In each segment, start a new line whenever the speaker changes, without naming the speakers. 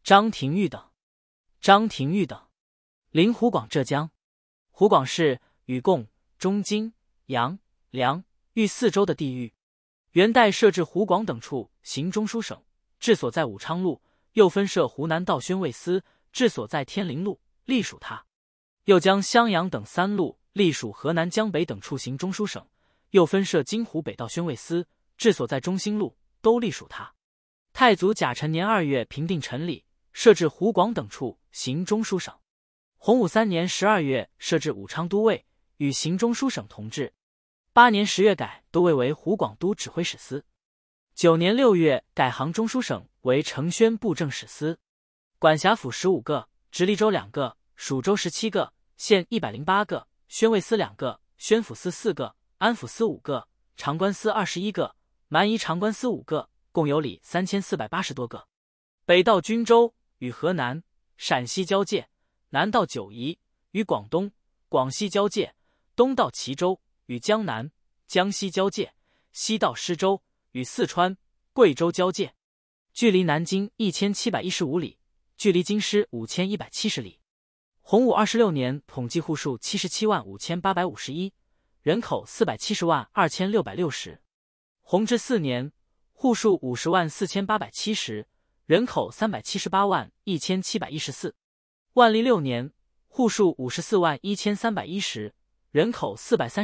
张廷玉等。临湖广浙江。湖广是与贡、中京、阳、梁、豫四州的地域。元代设置湖广等处行中书省，治所在武昌路，又分设湖南道宣慰司，治所在天陵路，隶属他。又将襄阳等3路隶属河南江北等处行中书省，又分设金湖北道宣慰司，治所在中兴路，都隶属他。太祖甲辰年2月平定陈里，设置湖广等处行中书省。洪武3年12月设置武昌都尉，与行中书省同治。8年10月改都尉为湖广都指挥使司。9年6月改行中书省为承宣布政使司，管辖府15个，直隶州2个，属州17个，县108个，宣慰司2个，宣抚司4个，安抚司5个，长官司21个，蛮夷长官司5个，共有里3480多个。北到均州，与河南、陕西交界；南到九夷，与广东、广西交界；东到齐州，与江南、江西交界；西到施州，与四川、贵州交界。距离南京1715里，距离京师5170里。洪武26年统计户数775851，人口4702660。弘治4年户数504870，人口3781714。万历6年户数541310，人口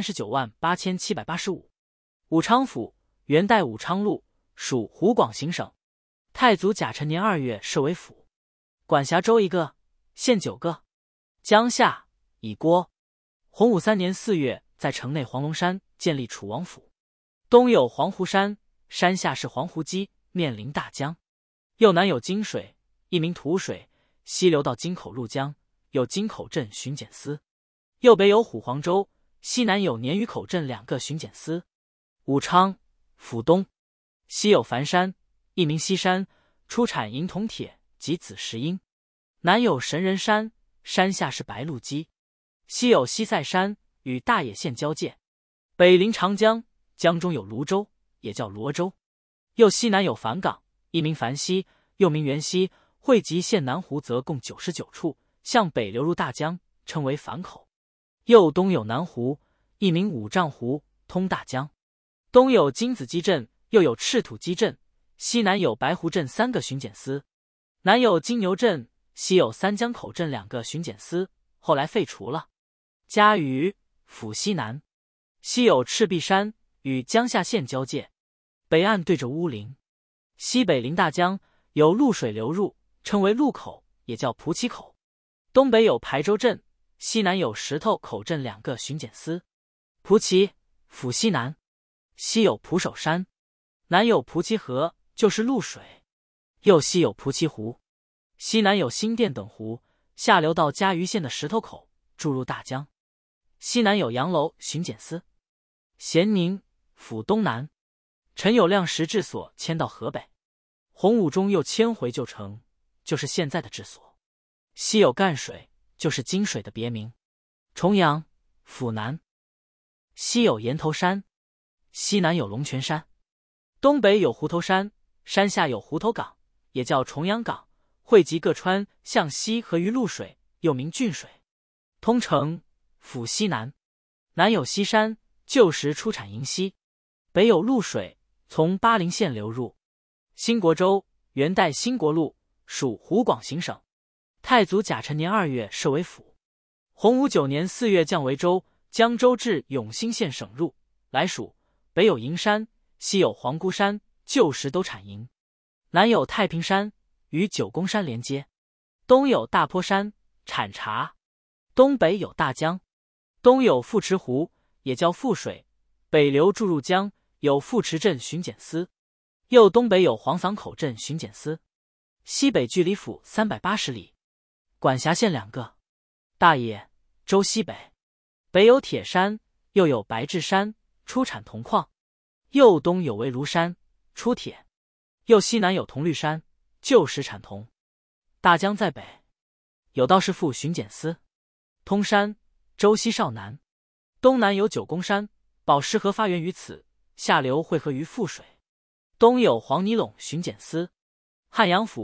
4398785。武昌府，元代武昌路，属湖广行省。太祖甲辰年2月设为府，管辖州1个，县9个。江夏，以郭。洪武3年4月在城内黄龙山建立楚王府。东有黄湖山，山下是黄湖基，面临大江。右南有金水，一名土水，西流到京口入江，有京口镇巡检司。右北有虎黄州，西南有鲶鱼口镇2个巡检司。武昌府东，西有樊山，一名西山，出产银铜铁及紫石英。南有神人山，山下是白鹿基。西有西塞山，与大冶县交界。北临长江，江中有泸州，也叫罗州。右西南有樊港，一名樊溪，又名元溪，汇集县南湖则共99处，向北流入大江，称为樊口。右东有南湖，一名五丈湖，通大江。东有金子基镇，又有赤土基镇。西南有白湖镇3个巡检司，南有金牛镇，西有三江口镇2个巡检司，后来废除了。嘉鱼府西南，西有赤壁山，与江夏县交界，北岸对着乌林，西北临大江，有陆水流入，称为陆口，也叫蒲岐口。东北有排州镇，西南有石头口镇2个巡检司。蒲岐府西南，西有蒲首山，南有蒲岐河，就是陆水。右西有蒲岐湖，西南有新店等湖，下流到嘉鱼县的石头口，注入大江。西南有杨楼巡检司。咸宁府东南，陈友谅时治所迁到河北，洪武中又迁回旧城，就是现在的治所。西有赣水，就是金水的别名。重阳府南，西有岩头山，西南有龙泉山。东北有湖头山，山下有湖头港，也叫重阳港，汇集各川向西合于陆水，又名郡水。通城府西南，南有西山，旧时出产银锡。北有陆水，从巴陵县流入。兴国州，元代兴国路，属湖广行省。太祖甲辰年2月设为府。洪武9年4月降为州，江州至永兴县省入，来属。北有银山，西有黄姑山，旧时都产银。南有太平山，与九宫山连接。东有大坡山，产茶。东北有大江，东有富池湖，也叫富水，北流注入江，有富池镇巡检司。右东北有黄坊口镇巡检司。西北距离府380里，管辖县2个。大冶州西北，北有铁山，又有白质山，出产铜矿。右东有围庐山，出铁。右西南有铜绿山，旧时产铜。大江在北，有道士府巡检司。通山州西少南，东南有九宫山，宝石河发源于此，下流汇合于富水。东有黄泥陇巡检司。汉阳府，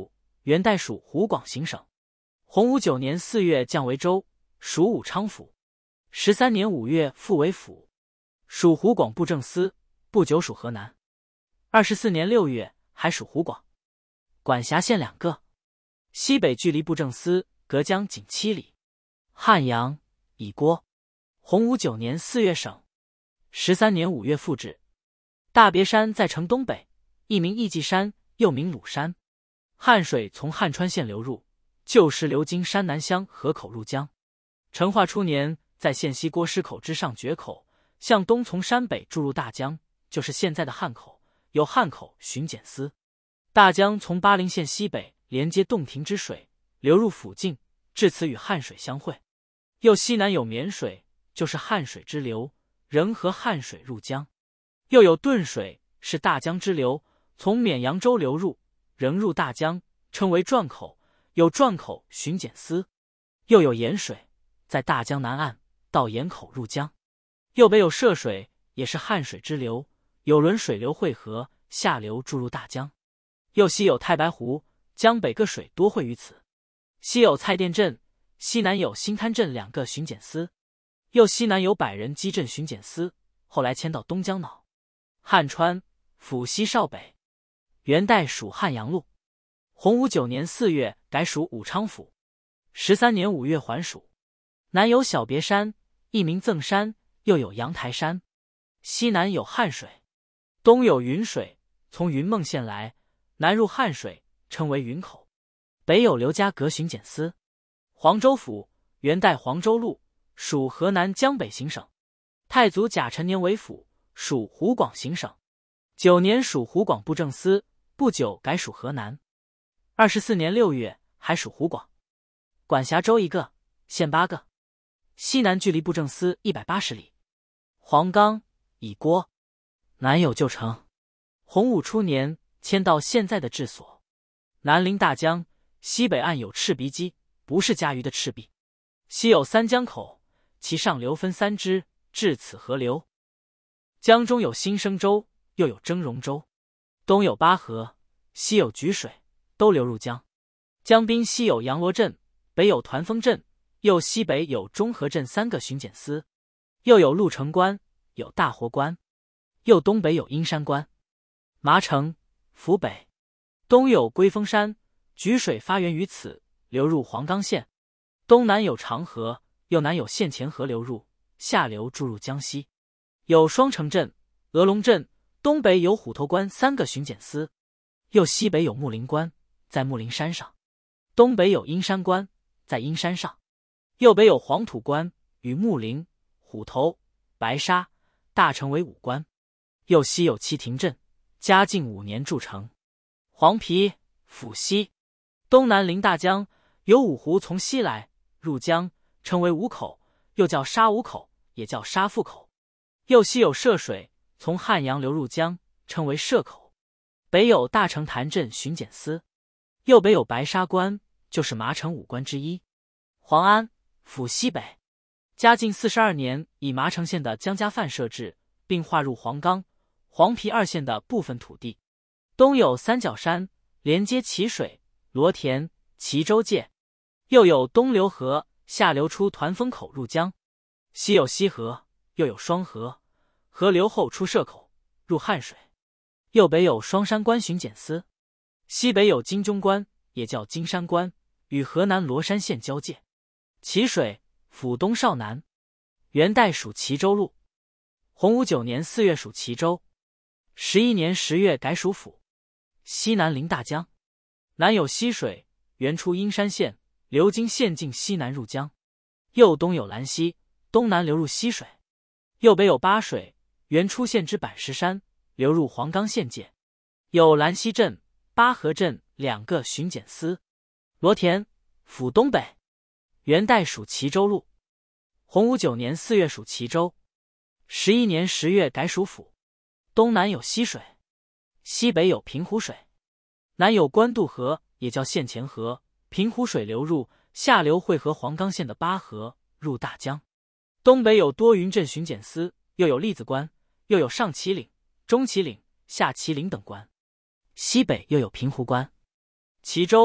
元代属湖广行省。洪武9年4月降为州，属武昌府。13年5月复为府，属湖广布政司，不久属河南。24年6月还属湖广，管辖县2个，西北距离布政司隔江仅7里。汉阳、乙郭。洪武9年4月省。13年5月复置。大别山在城东北，一名义济山，又名鲁山。汉水从汉川县流入，旧时流经山南乡河口入江。成化初年，在县西郭师口之上决口，向东从山北注入大江，就是现在的汉口，有汉口巡检司。大江从巴陵县西北连接洞庭之水，流入府境，至此与汉水相会。又西南有沔水，就是汉水之流，仍和汉水入江。又有顿水，是大江之流，从沔阳州流入，仍入大江，称为转口，有转口巡检司。又有盐水，在大江南岸到盐口入江。右北有涉水，也是汉水之流，有轮水流汇合，下流注入大江。又西有太白湖，江北各水多汇于此。西有蔡甸镇，西南有新滩镇2个巡检司。又西南有百人基镇巡检司，后来迁到东江脑。汉川，府西少北。元代属汉阳路。洪武9年4月改属武昌府。13年5月还属。南有小别山，一名赠山，又有阳台山。西南有汉水，东有云水，从云梦县来，南入汉水，称为云口。北有刘家阁巡检司。黄州府，元代黄州路，属河南江北行省。太祖甲辰年为府，属湖广行省。9年属湖广布政司，不久改属河南。24年6月还属湖广，管辖州1个，县8个。西南距离布政司180里。黄冈、乙郭。南有旧城。洪武初年迁到现在的治所。南临大江，西北岸有赤鼻矶，不是家鱼的赤壁。西有3江口，其上流分3支，至此河流。江中有新生州，又有峥嵘州。东有巴河，西有沮水，都流入江。江滨西有阳罗镇，北有团风镇，又西北有中和镇3个巡检司。又有鹿城关，有大活关。又东北有阴山关。麻城，府北。东有龟峰山，沮水发源于此，流入黄冈县。东南有长河，又南有县前河流入，下流注入江西。有双城镇、鹅龙镇，东北有虎头关3个巡检司。又西北有木林关，在木林山上。东北有阴山关，在阴山上。右北有黄土关，与木林、虎头、白沙、大城为5关。又西有七亭镇，嘉靖5年筑成。黄陂，府西。东南临大江，有5湖从西来，入江，称为5口，又叫沙5口，也叫沙富口。又西有涉水，从汉阳流入江，称为涉口。北有大城潭镇巡检司。右北有白沙关，就是麻城5关之一。黄安，府西北。嘉靖42年以麻城县的江家范设置，并划入黄冈、黄陂2县的部分土地。东有三角山，连接淇水、罗田、齐州界。又有东流河，下流出团风口入江。西有西河，又有双河，河流后出涉口，入汉水。右北有双山关巡检司。西北有金钟关，也叫金山关，与河南罗山县交界。淇水，府东少南。元代属齐州路。洪武9年4月属齐州。11年10月改属府。西南临大江，南有溪水，源出阴山县，流经县境西南入江。右东有兰溪，东南流入溪水。右北有巴水，源出县之板石山，流入黄冈县界。有兰溪镇、巴河镇2个巡检司。罗田，府东北。元代属齐州路。洪武9年4月属齐州。11年10月改属府。东南有溪水，西北有平湖水。南有官渡河，也叫县前河，平湖水流入，下流汇合黄冈县的巴河，入大江。东北有多云镇巡检司，又有栗子关，又有上旗岭、中旗岭、下旗岭等关。西北又有平湖关。齐州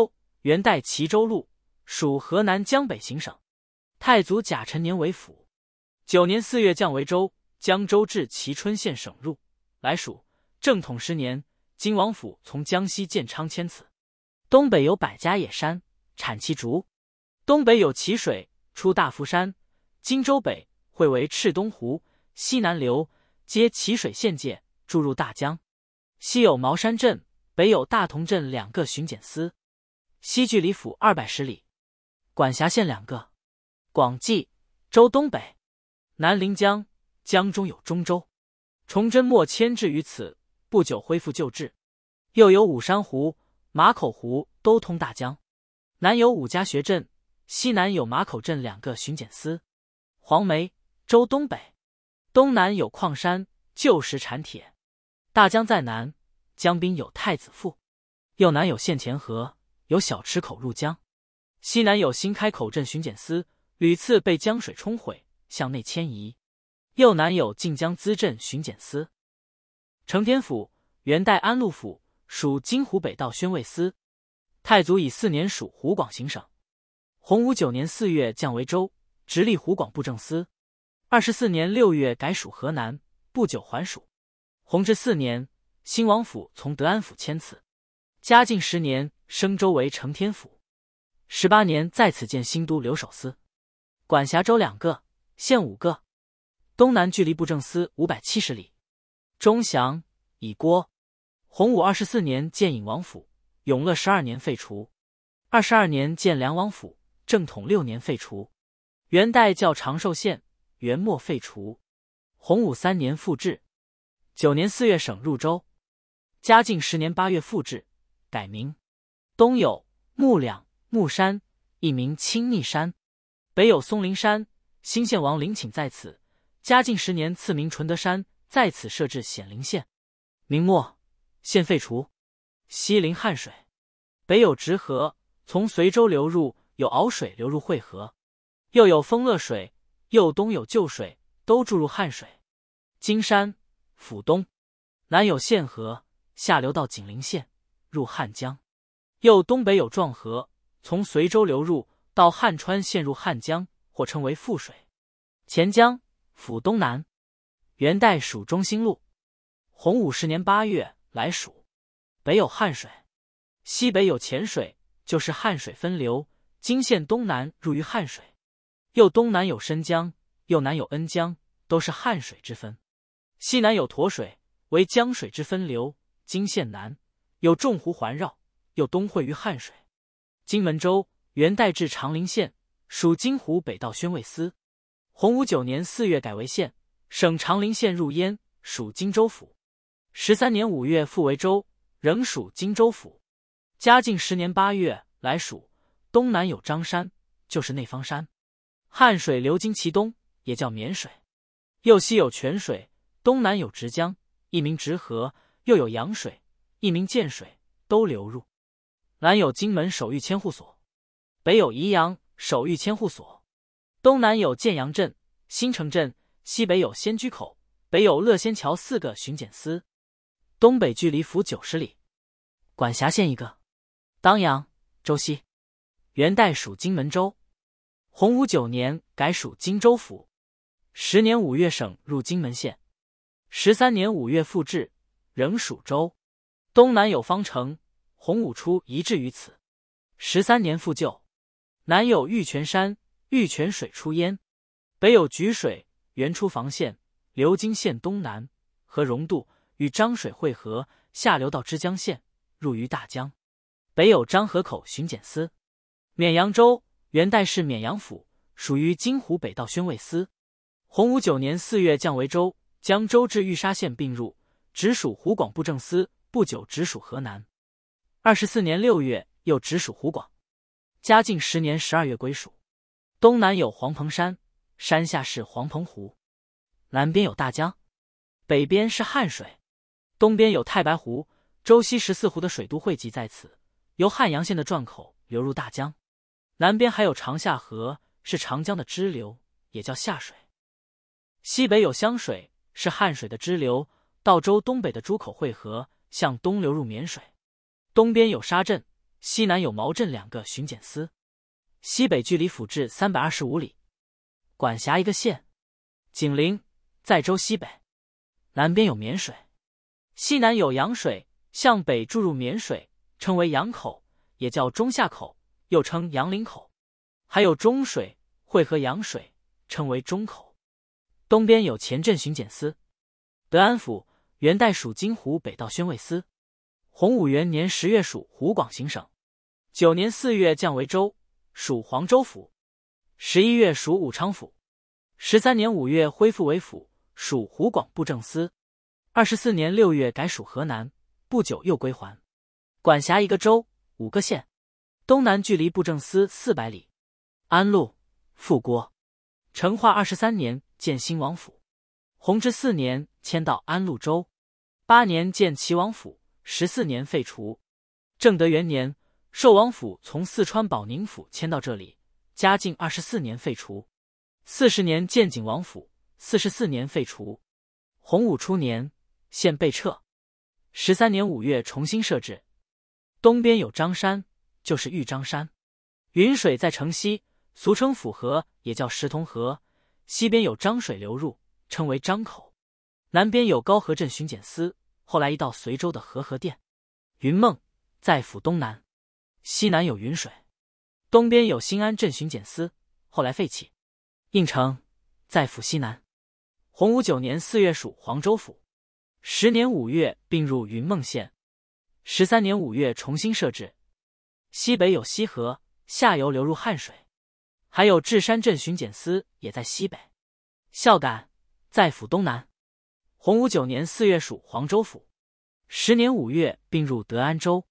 元代齐州路，属河南江北行省。太祖甲辰年为府。9年4月降为州，江州至蕲春县省入。来属正统10年，金王府从江西建昌迁此。东北有百家野山，产其竹。东北有淇水，出大夫山。荆州北汇为赤东湖，西南流，接淇水县界，注入大江。西有茅山镇，北有大同镇2个巡检司。西距离府210里，管辖县2个。广济、州东北。南临江，江中有中州。崇祯末迁至于此，不久恢复旧制。又有五山湖、马口湖都通大江。南有5家学镇，西南有马口镇2个巡检司。黄梅，州东北。东南有矿山，旧时产铁。大江在南，江滨有太子埠。右南有县前河，有小池口入江。西南有新开口镇巡检司，屡次被江水冲毁，向内迁移。右南有晋江资镇巡检司。承天府，元代安陆府，属金湖北道宣慰司。太祖以4年属湖广行省。洪武9年4月降为州，直隶湖广布政司。24年6月改属河南，不久还属。弘治4年，兴王府从德安府迁此。嘉靖10年升州为承天府。18年在此建新都留守司，管辖州2个，县5个。东南距离布政司570里。钟祥、乙郭。洪武24年建颖王府，永乐12年废除。22年建梁王府，正统6年废除。元代叫长寿县，元末废除。洪武3年复置。9年4月省入州。嘉靖10年8月复置，改名。东有木两、木山，一名青逆山。北有松林山，兴献王陵寝在此。嘉靖10年赐名纯德山，在此设置显陵县。明末，县废除。西临汉水，北有直河，从随州流入，有敖水流入会河。又有丰乐水，右东有旧水，都注入汉水。金山，府东。南有县河，下流到景陵县，入汉江。右东北有壮河，从随州流入，到汉川陷入汉江，或称为富水。钱江，府东南。元代属中兴路。洪武10年8月来属。北有汉水，西北有钱水，就是汉水分流，经县东南入于汉水。右东南有申江，右南有恩江，都是汉水之分。西南有沱水，为江水之分流，经县南，有众湖环绕，又东汇于汉水。金门州，元代至长陵县，属金湖北道宣慰司。洪武9年4月改为县，省长陵县入燕，属荆州府。13年5月复为州，仍属荆州府。嘉靖10年8月来属。东南有张山，就是内方山。汉水流经其东，也叫沔水。右西有泉水，东南有直江，一名直河，又有洋水，一名涧水，都流入。南有荆门守御千户所，北有宜阳守御千户所。东南有建阳镇、新城镇，西北有仙居口，北有乐仙桥4个巡检司。东北距离府90里，管辖县1个。当阳、州西。元代属荆门州。洪武9年改属荆州府。10年5月省入荆门县。13年5月复置，仍属州。东南有方城，洪武初移置于此。13年复旧。南有玉泉山，玉泉水出焉。北有举水，源出房县，流经县东南，和荣渡，与漳水汇合，下流到枝江县，入于大江。北有漳河口巡检司。沔阳州，元代是沔阳府，属于金湖北道宣慰司。洪武9年4月降为州，将州至玉沙县并入，直属湖广布政司，不久直属河南。24年6月又直属湖广。嘉靖10年12月归属。东南有黄蓬山，山下是黄蓬湖。南边有大江，北边是汉水。东边有太白湖，州西14湖的水都汇集在此，由汉阳县的转口流入大江。南边还有长夏河，是长江的支流，也叫下水。西北有湘水，是汉水的支流，到州东北的诸口汇合，向东流入沔水。东边有沙镇， 西南有毛镇2个巡检司，西北距离府治325里，管辖一个县。景陵在州西北，南边有沔水，西南有阳水，向北注入沔水，称为阳口，也叫中下口，又称阳陵口。还有中水汇合阳水，称为中口。东边有前镇巡检司。德安府元代属金湖北道宣慰司，洪武元年10月属湖广行省，9年4月降为州，属黄州府，11月属武昌府，13年5月恢复为府，属湖广布政司，24年6月改属河南，不久又归还。管辖一个州，5个县，东南距离布政司400里。安陆复郭，成化23年建兴王府，弘治4年迁到安陆州，8年建齐王府，14年废除。正德元年，寿王府从四川保宁府迁到这里，嘉靖24年废除。40年建景王府，44年废除。洪武初年，县被撤。13年5月重新设置。东边有张山，就是玉张山。云水在城西，俗称府河，也叫石桐河。西边有漳水流入，称为漳口。南边有高河镇巡检司，后来移到随州的和合店。云梦在府东南，西南有云水。东边有新安镇巡检司，后来废弃。应城在府西南。洪武9年4月属黄州府，10年5月并入云梦县，13年5月重新设置。西北有西河，下游流入汉水。还有智山镇巡检司也在西北。孝感在府东南。洪武9年4月属黄州府，10年5月并入德安州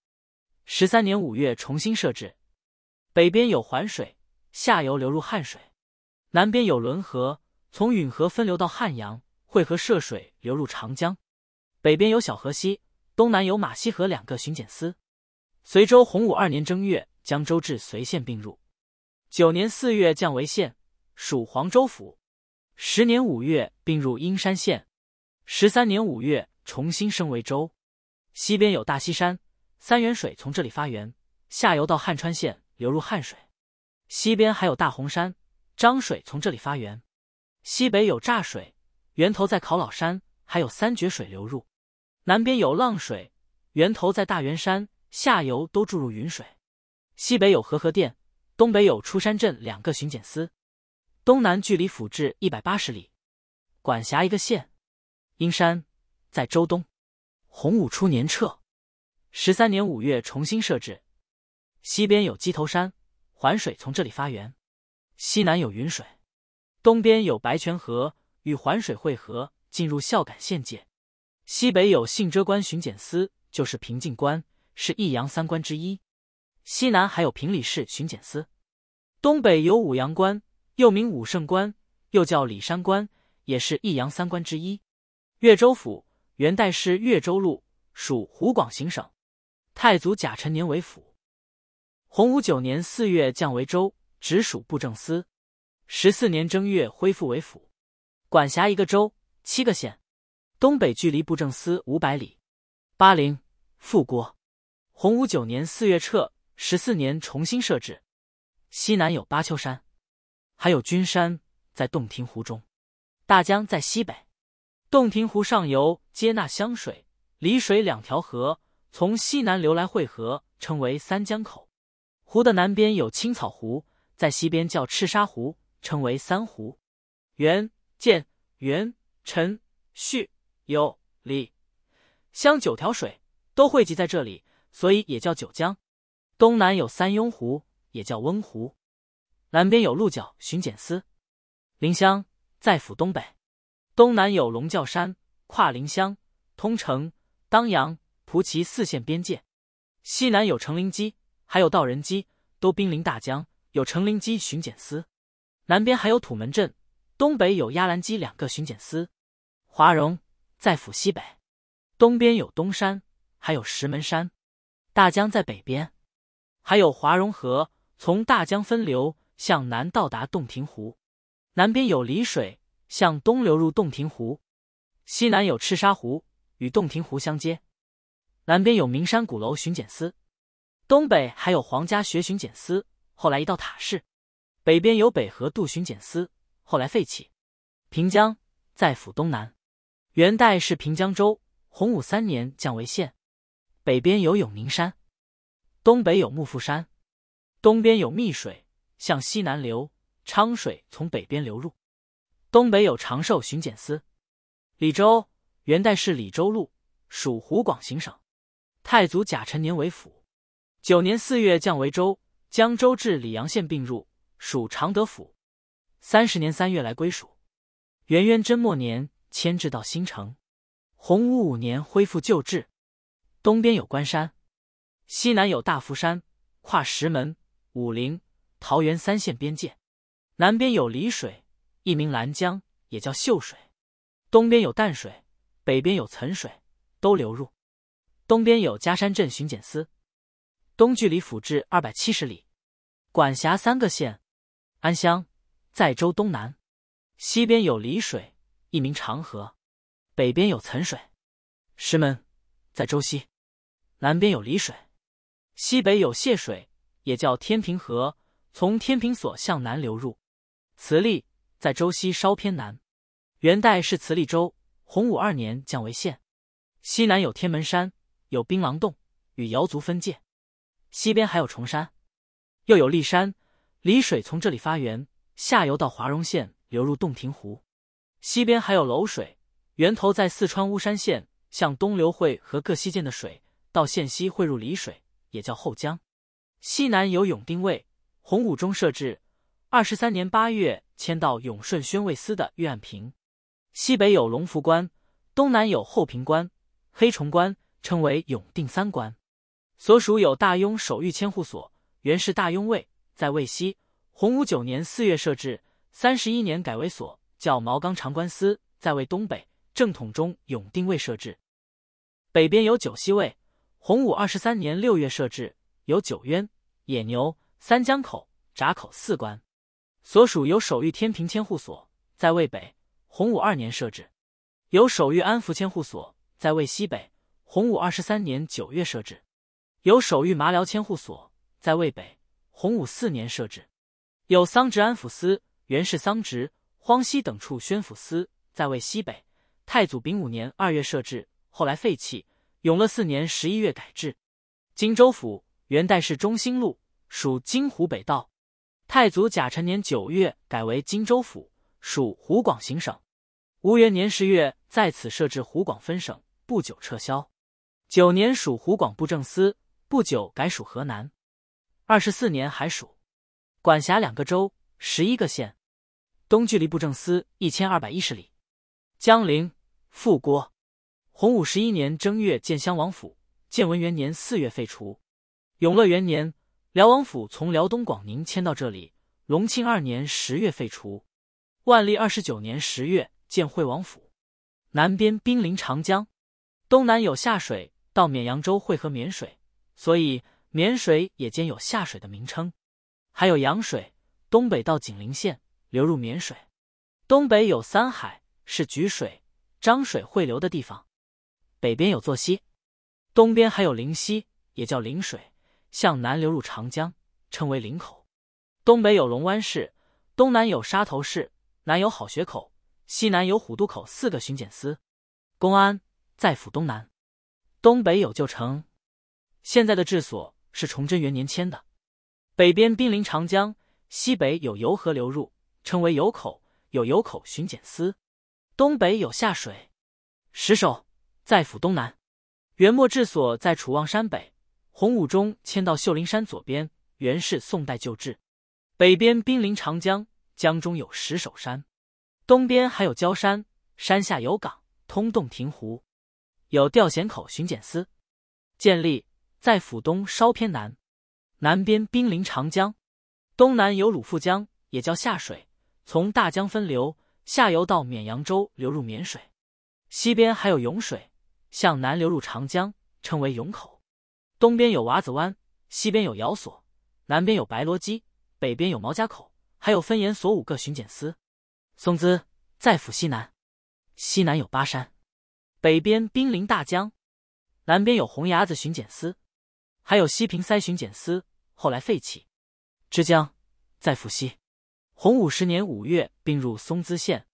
，13年5月重新设置。北边有环水，下游流入汉水。南边有伦河，从允河分流到汉阳，汇合涉水流入长江。北边有小河西，东南有马溪河2个巡检司。随州洪武2年正月将州治随县并入，9年4月降为县，属黄州府。10年5月并入阴山县，13年5月重新升为州。西边有大溪山，三元水从这里发源，下游到汉川县流入汉水。西边还有大洪山，漳水从这里发源。西北有柞水，源头在考老山，还有三绝水流入。南边有浪水，源头在大元山，下游都注入云水。西北有和合店，东北有出山镇2个巡检司。东南距离府治180里，管辖一个县。阴山在州东。洪武初年撤，13年5月重新设置。西边有鸡头山，环水从这里发源。西南有云水，东边有白泉河，与环水汇合，进入孝感县界。西北有信遮关巡检司，就是平静关，是益阳3关之一。西南还有平里市巡检司。东北有武阳关，又名武胜关，又叫里山关，也是益阳3关之一。越州府元代是越州路，属湖广行省。太祖甲辰年为府。洪武9年4月降为州，直属布政司。14年正月恢复为府，管辖一个州，7个县。东北距离布政司500里。巴陵复郭。洪武9年4月撤，14年重新设置。西南有巴丘山，还有君山在洞庭湖中。大江在西北，洞庭湖上游接纳湘水、澧水2条河，从西南流来汇合，称为三江口。湖的南边有青草湖，在西边叫赤沙湖，称为三湖。元、建、元、陈、溆、有、李、湘9条水都汇集在这里，所以也叫九江。东南有三雍湖，也叫温湖。南边有鹿角巡检司。临湘在府东北。东南有龙角山，跨临湘、通城、当阳、蒲圻4县边界。西南有成陵矶，还有道人矶，都濒临大江，有成陵矶巡检司。南边还有土门镇，东北有鸭兰矶2个巡检司。华容在府西北。东边有东山，还有石门山。大江在北边，还有华容河，从大江分流，向南到达洞庭湖。南边有澧水，向东流入洞庭湖。西南有赤沙湖，与洞庭湖相接。南边有名山鼓楼巡检司。 东北还有皇家学巡检司，后来移到塔市。北边有北河渡巡检司，后来废弃。平江在府东南，元代是平江州，洪武3年降为县。北边有永宁山，东北有幕阜山，东边有密水向西南流，昌水从北边流入。东北有长寿巡检司。李州，元代是李州路，属湖广行省。太祖甲辰年为府，9年4月降为州，将州治溧阳县并入，属常德府。30年3月来归属。元渊贞末年迁至到新城。洪武5年恢复旧制。东边有关山，西南有大福山，跨石门、武陵、桃园3县边界。南边有澧水，一名兰江，也叫秀水。东边有淡水，北边有岑水，都流入。东边有嘉山镇巡检司。东距离府治270里，管辖3个县。安乡在州东南。西边有澧水，一名长河，北边有岑水。石门在州西。南边有澧水，西北有泄水，也叫天平河，从天平所向南流入。慈利在州西稍偏南。元代是慈利州，洪武2年降为县。西南有天门山，有槟榔洞，与瑶族分界。西边还有崇山，又有骊山，澧水从这里发源，下游到华容县流入洞庭湖。西边还有篓水，源头在四川巫山县，向东流汇和各溪涧的水到县西汇入澧水，也叫后江。西南有永定卫，洪武中设置，23年8月迁到永顺宣慰司的御案坪。西北有龙福关，东南有后平关、黑崇关，称为永定3关。所属有大雍守御千户所，原是大雍卫，在卫西。洪武9年4月设置，31年改为所，叫毛纲长官司，在卫东北。正统中永定卫设置。北边有九溪卫，洪武23年6月设置，有九渊、野牛、三江口、闸口4关。所属有守御天平千户所，在卫北。洪武2年设置。有守御安福千户所，在卫西北。洪武23年9月设置。有守御麻寮千户所，在卫北。洪武4年设置。有桑植安抚司，原是桑植、荒西等处宣抚司，在卫西北。太祖丙午年2月设置，后来废弃。永乐4年11月改制。荆州府，元代是中兴路，属荆湖北道。太祖甲辰年9月改为荆州府，属湖广行省。吴元年10月在此设置湖广分省，不久撤销。9年属湖广布政司，不久改属河南。24年还属。管辖2个州，11个县。东距离布政司1210里。江陵复郭。洪武11年正月建襄王府，建文元年4月废除。永乐元年，辽王府从辽东广宁迁到这里。隆庆2年10月废除。万历29年10月建惠王府。南边濒临长江，东南有下水到沔阳州汇合沔水，所以沔水也兼有下水的名称。还有洋水，东北到景陵县流入沔水。东北有三海，是莒水、漳水汇流的地方。北边有座溪，东边还有灵溪，也叫灵水，向南流入长江，称为灵口。东北有龙湾市，东南有沙头市，南有好学口，西南有虎渡口4个巡检司。公安在府东南。东北有旧城，现在的治所是崇祯元年迁的。北边濒临长江，西北有油河流入，称为油口，有油口巡检司。东北有下水。石首在府东南。元末治所在楚望山北，洪武中迁到秀林山左边，原是宋代旧制。北边濒临长江，江中有石首山。东边还有焦山，山下有港，通洞庭湖。有吊贤口巡检司。建立在府东稍偏南。南边濒临长江，东南有鲁富江，也叫下水，从大江分流，下游到沔阳州流入沔水。西边还有涌水，向南流入长江，称为涌口。东边有娃子湾，西边有瑶所，南边有白罗矶，北边有毛家口，还有分研所5个巡检司。松滋在府西南。西南有巴山。北边濒临大江。南边有红崖子巡检司。 还有西平塞巡检司，后来废弃。之江在复西。洪武10年5月并入松滋县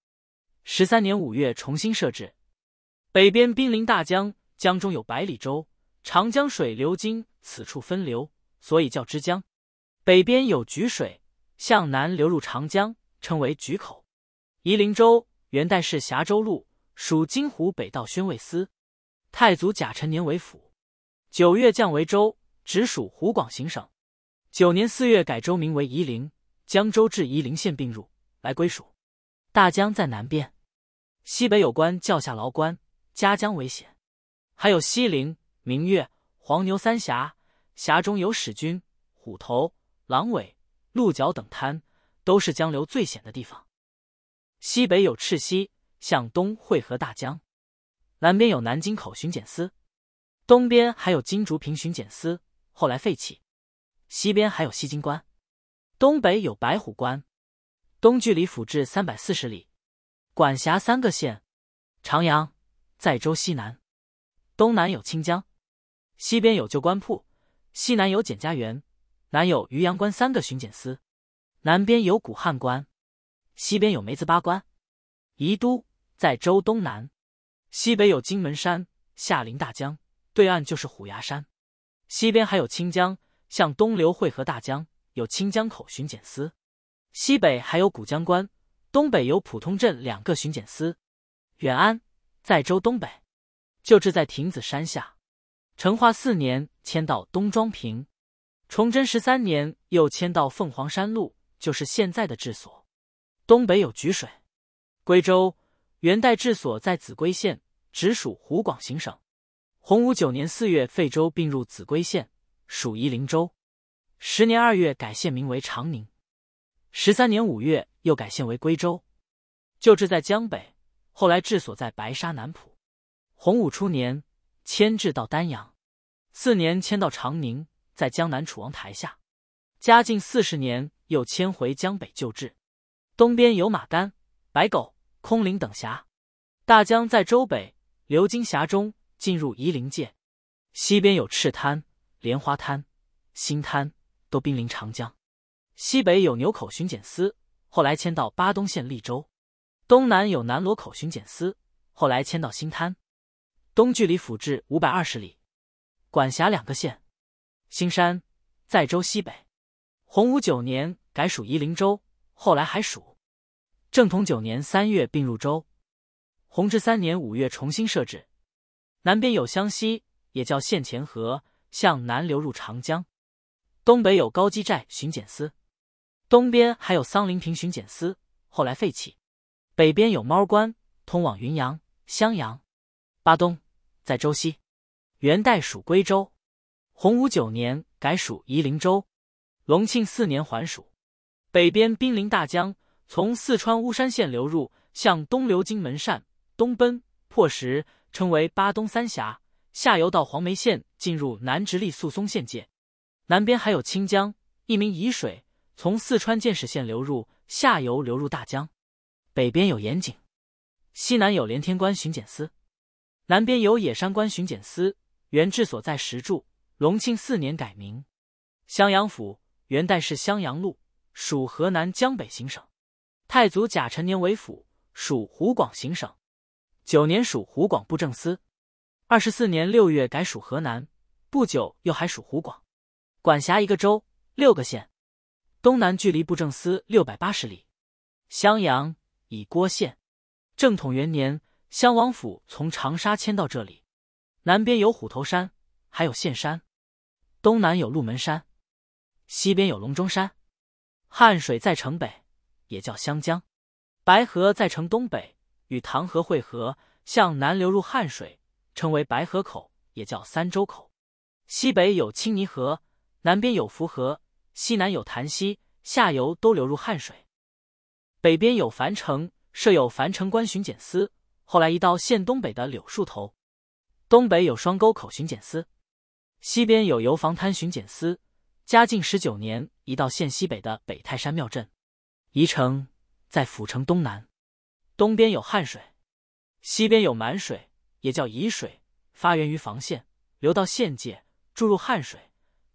，13年5月重新设置。北边濒临大江，江中有百里洲，长江水流经此处分流，所以叫之江。北边有莒水，向南流入长江，称为莒口。夷陵州，元代是峡州路，属金湖北道宣慰司。太祖甲辰年为府，9月降为州，直属湖广行省。9年4月改州名为夷陵，江州至夷陵县并入，来归属。大江在南边，西北有关教下牢关，夹江为险。还有西陵、明月、黄牛三峡，峡中有史君、虎头、狼尾、鹿角等滩，都是江流最险的地方。西北有赤溪，向东汇合大江。南边有南京口巡检司，东边还有金竹坪巡检司，后来废弃。西边还有西京关，东北有白虎关。东距离府治340里，管辖3个县：长阳、在州西南。东南有清江，西边有旧官铺，西南有检家园，南有渔阳关3个巡检司，南边有古汉关，西边有梅子八关。宜都在州东南，西北有金门山，下临大江，对岸就是虎牙山。西边还有清江，向东流汇合大江，有清江口巡检司。西北还有古江关，东北有普通镇2个巡检司。远安在州东北，旧治在亭子山下。成化4年迁到东庄坪，崇祯13年又迁到凤凰山路，就是现在的治所。东北有莒水。归州，元代治所在秭归县，直属湖广行省。洪武9年4月废州并入秭归县，属夷陵州。10年2月改县名为长宁。13年5月又改县为归州，旧治在江北，后来治所在白沙南浦。洪武初年迁至到丹阳，4年迁到长宁，在江南楚王台下。嘉靖40年又迁回江北旧治。东边有马干、白狗、空灵等峡。大江在州北，流经峡中，进入夷陵界。西边有赤滩、莲花滩、新滩，都濒临长江。西北有牛口巡检司，后来迁到巴东县利州。东南有南锣口巡检司，后来迁到新滩。东距离府治520里，管辖2个县。兴山在州西北。洪武9年改属夷陵州，后来还属。正统9年3月并入州。弘治3年5月重新设置。南边有湘西，也叫县前河，向南流入长江。东北有高基寨巡检司，东边还有桑林坪巡检司，后来废弃。北边有猫关，通往云阳、襄阳。巴东在州西，元代属归州。洪武9年改属夷陵州。隆庆4年还属。北边濒临大江，从四川巫山县流入，向东流经门善、东奔、破石，称为巴东三峡，下游到黄梅县，进入南直隶肃松县界。南边还有清江，一名沂水，从四川建始县流入，下游流入大江。北边有盐井，西南有连天关巡检司，南边有野山关巡检司，原治所在石柱，隆庆4年改名。襄阳府，元代是襄阳路，属河南江北行省。太祖甲辰年为府，属湖广行省。9年属湖广布政司。24年6月改属河南，不久又还属湖广，管辖1个州，6个县。东南距离布政司680里。襄阳以郭县。正统元年，襄王府从长沙迁到这里。南边有虎头山，还有县山。东南有鹿门山，西边有龙中山。汉水在城北，也叫湘江。白河在城东北，与唐河汇合，向南流入汉水，称为白河口，也叫三州口。西北有青泥河，南边有涪河，西南有潭溪，下游都流入汉水。北边有樊城，设有樊城关巡检司，后来移到县东北的柳树头。东北有双沟口巡检司，西边有油房滩巡检司。嘉靖19年移到县西北的北泰山庙镇。宜城在府城东南，东边有汉水，西边有满水，也叫沂水，发源于房县，流到县界，注入汉水，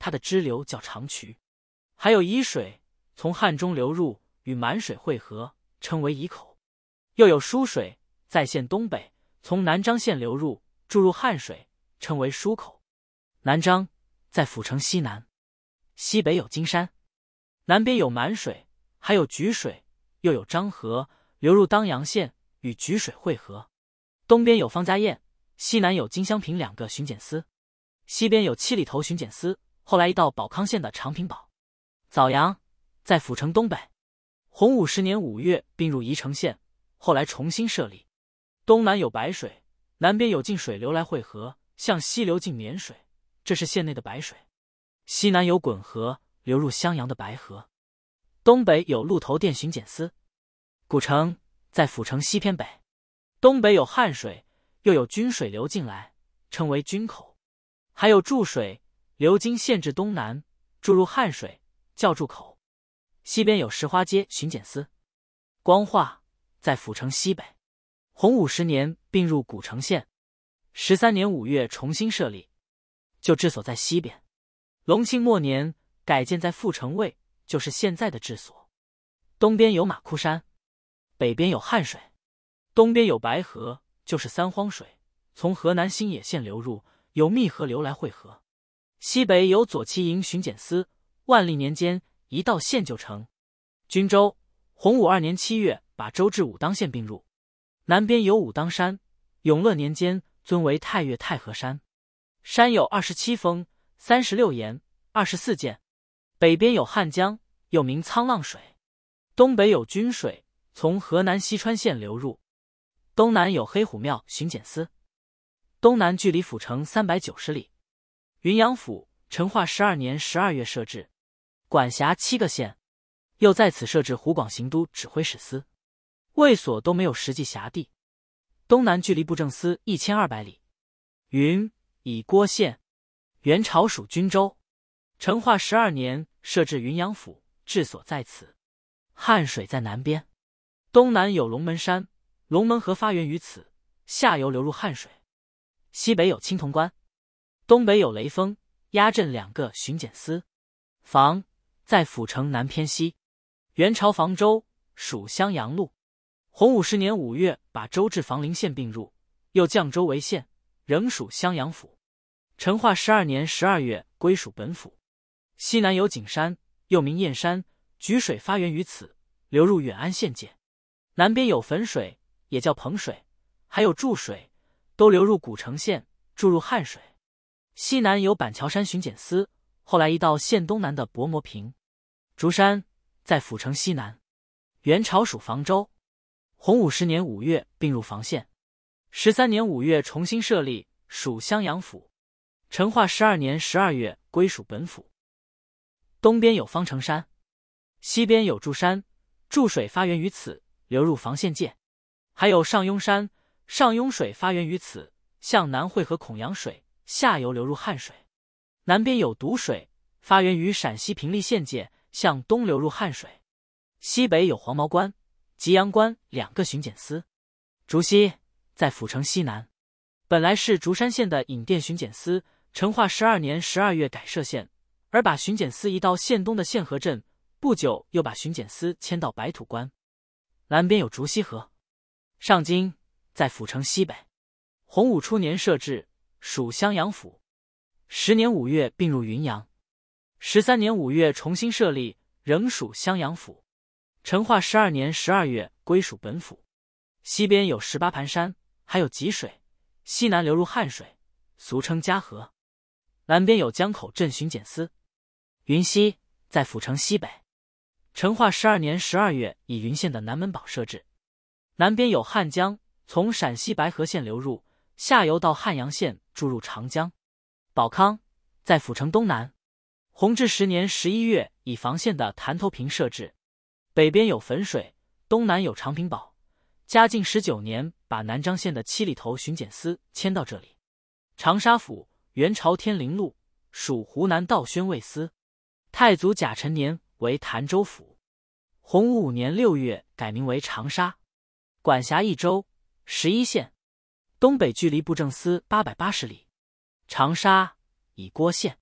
它的支流叫长渠。还有沂水，从汉中流入，与满水汇合，称为沂口。又有疏水，在县东北，从南漳县流入，注入汉水，称为疏口。南漳在府城西南，西北有金山，南边有满水，还有莒水，又有漳河，流入当阳县，与莒水汇合。东边有方家堰，西南有金乡坪2个巡检司，西边有七里头巡检司，后来移到保康县的长平堡。枣阳在府城东北，洪武10年5月并入宜城县，后来重新设立。东南有白水，南边有泾水流来汇合，向西流进沔水，这是县内的白水。西南有滚河，流入襄阳的白河。东北有鹿头店巡检司。古城在府城西偏北，东北有汉水，又有均水流进来，称为均口。还有注水流经县治东南，注入汉水，叫注口。西边有石花街巡检司。光化在府城西北，洪武10年并入古城县，13年5月重新设立，旧治所在西边。隆庆末年改建在阜城卫，就是现在的治所。东边有马窟山，北边有汉水，东边有白河，就是三荒水，从河南新野县流入，由密河流来汇合。西北有左旗营巡检司，万历年间移到县就城。均州，洪武2年7月把州至武当县并入。南边有武当山，永乐年间尊为太岳太和山，山有27峰，36岩，24涧。北边有汉江，又名沧浪水。东北有均水，从河南西川县流入。东南有黑虎庙巡检司。东南距离府城390里。云阳府，成化12年12月设置，管辖7个县，又在此设置湖广行都指挥使司，卫所都没有实际辖地。东南距离布政司1200里。云以郭县，元朝属均州。成化12年设置云阳府，治所在此。汉水在南边。东南有龙门山，龙门河发源于此，下游流入汉水。西北有青铜关。东北有雷锋、压镇2个巡检司。房在府城南偏西。元朝房州，属襄阳路。洪武10年5月把州至房陵县并入，又降州为县，仍属襄阳府。成化12年12月归属本府。西南有景山，又名燕山，莒水发源于此，流入远安县界。南边有汾水，也叫彭水，还有注水，都流入古城县，注入汉水。西南有板桥山巡检司，后来移到县东南的薄膜坪。竹山在府城西南，元朝属房州。洪武10年5月并入房县，13年5月重新设立，属襄阳府。成化12年12月归属本府。东边有方城山，西边有注山，注水发源于此，流入房县界。还有上庸山，上庸水发源于此，向南汇合孔阳水，下游流入汉水。南边有毒水，发源于陕西平利县界，向东流入汉水。西北有黄毛关、吉阳关2个巡检司。竹溪在府城西南，本来是竹山县的引店巡检司，成化12年12月改设县，而把巡检司移到县东的县河镇，不久又把巡检司迁到白土关。南边有竹溪河。上京在府城西北。洪武初年设置，属襄阳府。10年5月并入云阳。13年5月重新设立，仍属襄阳府。成化12年12月归属本府。西边有18盘山，还有吉水，西南流入汉水，俗称嘉河。南边有江口镇巡检司。云溪在府城西北。成化12年12月以云县的南门堡设置。南边有汉江，从陕西白河县流入，下游到汉阳县，注入长江。保康在府城东南。弘治10年11月以房县的潭头坪设置。北边有汾水，东南有长平堡。嘉靖19年把南漳县的七里头巡检司迁到这里。长沙府，元朝天灵路，属湖南道宣慰司。太祖甲辰年为潭州府。洪武5年6月改名为长沙，管辖一州11县。东北距离布政司880里。长沙以郭县。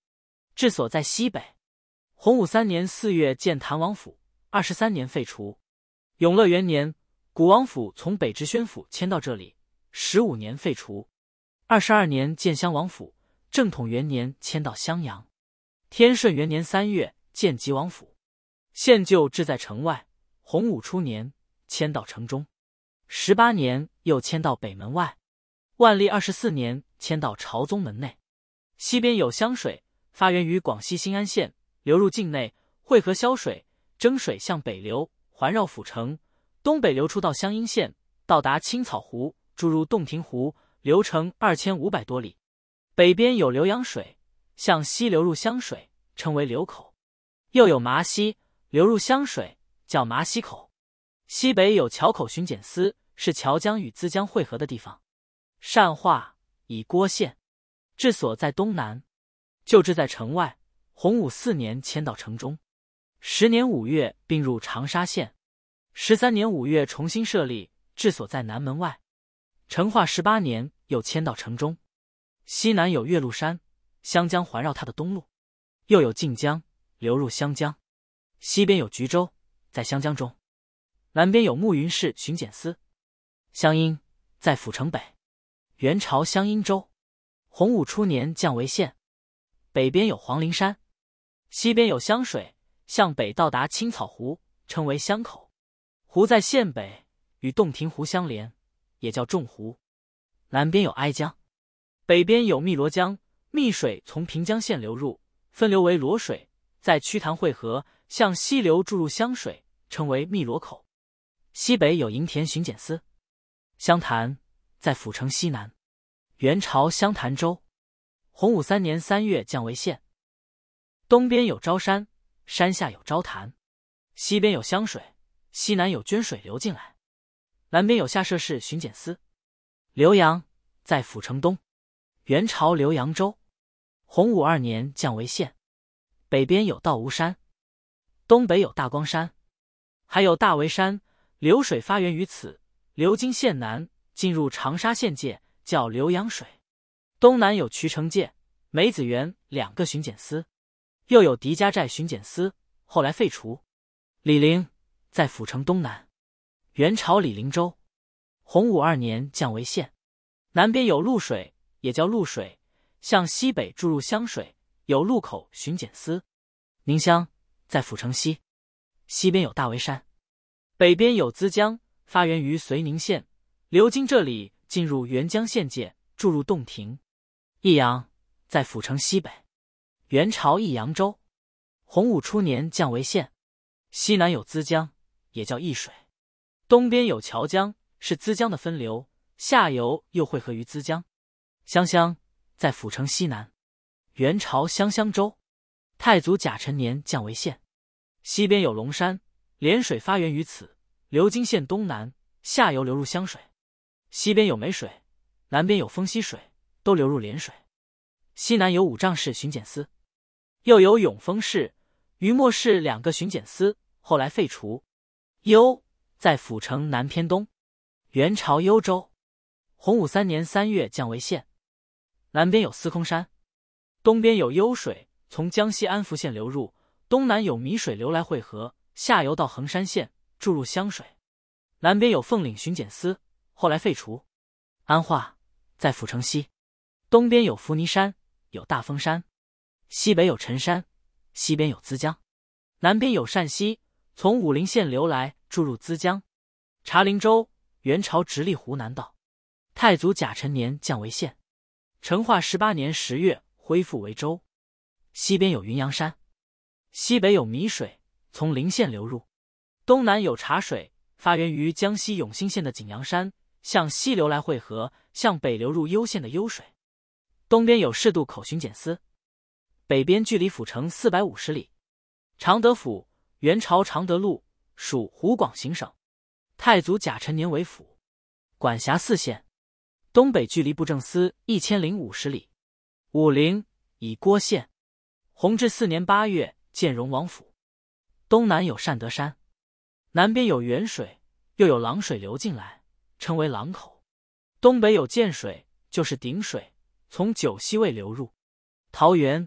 治所在西北。洪武3年4月建谭王府，23年废除。永乐元年，古王府从北直宣府迁到这里，15年废除。22年建襄王府，正统元年迁到襄阳。天顺元年3月建吉王府，现就置在城外。洪武初年迁到城中，18年又迁到北门外。万历24年迁到朝宗门内。西边有湘水，发源于广西新安县，流入境内，汇合萧水，征水向北流，环绕府城，东北流出到湘阴县，到达青草湖，注入洞庭湖，流程2500多里。北边有浏阳水，向西流入湘水，称为流口。又有麻溪，流入湘水，叫麻溪口。西北有桥口巡检司，是桥江与资江汇合的地方。善化以郭县，治所在东南，旧治在城外。洪武4年迁到城中。10年5月并入长沙县。13年5月重新设立，治所在南门外。成化18年又迁到城中。西南有岳麓山，湘江环绕它的东路，又有晋江，流入湘江。西边有橘洲，在湘江中。南边有慕云市巡检司。湘阴在府城北。元朝湘阴州。洪武初年降为县。北边有黄陵山。西边有湘水，向北到达青草湖，称为湘口。湖在县北，与洞庭湖相连，也叫众湖。南边有哀江。北边有汨罗江，汨水从平江县流入，分流为罗水，在曲潭汇合，向西流注入湘水，称为汨罗口。西北有营田巡检司。湘潭在府城西南。元朝湘潭州。洪武3年3月降为县。东边有昭山，山下有昭潭。西边有湘水，西南有涓水流进来。南边有下设市巡检司。浏阳在府城东。元朝浏阳州。洪武2年降为县。北边有道无山，东北有大光山，还有大围山，流水发源于此，流经县南，进入长沙县界，叫浏阳水。东南有渠城界、梅子园2个巡检司，又有狄家寨巡检司，后来废除。醴陵在府城东南。元朝醴陵州。洪武2年降为县。南边有潞水，也叫潞水，向西北注入湘水，有潞口巡检司。宁乡在府城西。西边有大围山。北边有资江，发源于绥宁县，流经这里，进入沅江县界，注入洞庭。益阳在府城西北。元朝益阳州。洪武初年降为县。西南有资江，也叫益水。东边有谯江，是资江的分流，下游又汇合于资江。湘乡在府城西南。元朝湘乡州。太祖甲辰年降为县。西边有龙山，涟水发源于此，流经县东南，下游流入湘水。西边有湄水，南边有丰溪水，都流入涟水。西南有五丈市巡检司，又有永丰市、余墨市2个巡检司，后来废除。幽在府城南偏东。元朝幽州。洪武3年3月降为县。南边有司空山，东边有幽水，从江西安福县流入，东南有米水流来汇合，下游到衡山县，注入湘水。南边有凤岭巡检司，后来废除。安化在府城西。东边有伏尼山，有大峰山。西北有陈山，西边有资江。南边有善溪，从武陵县流来，注入资江。茶陵州。元朝直隶湖南道。太祖甲辰年降为县。成化18年10月恢复为州。西边有云阳山。西北有米水，从临县流入。东南有茶水，发源于江西永兴县的景阳山，向西流来汇合，向北流入幽县的幽水。东边有适度口巡检司。北边距离府城450里。常德府，元朝常德路，属湖广行省。太祖甲辰年为府，管辖4县。东北距离布政司1050里。武陵以郭县。弘治4年8月建荣王府。东南有善德山，南边有沅水，又有狼水流进来，称为狼口。东北有涧水，就是顶水，从九溪卫流入。桃园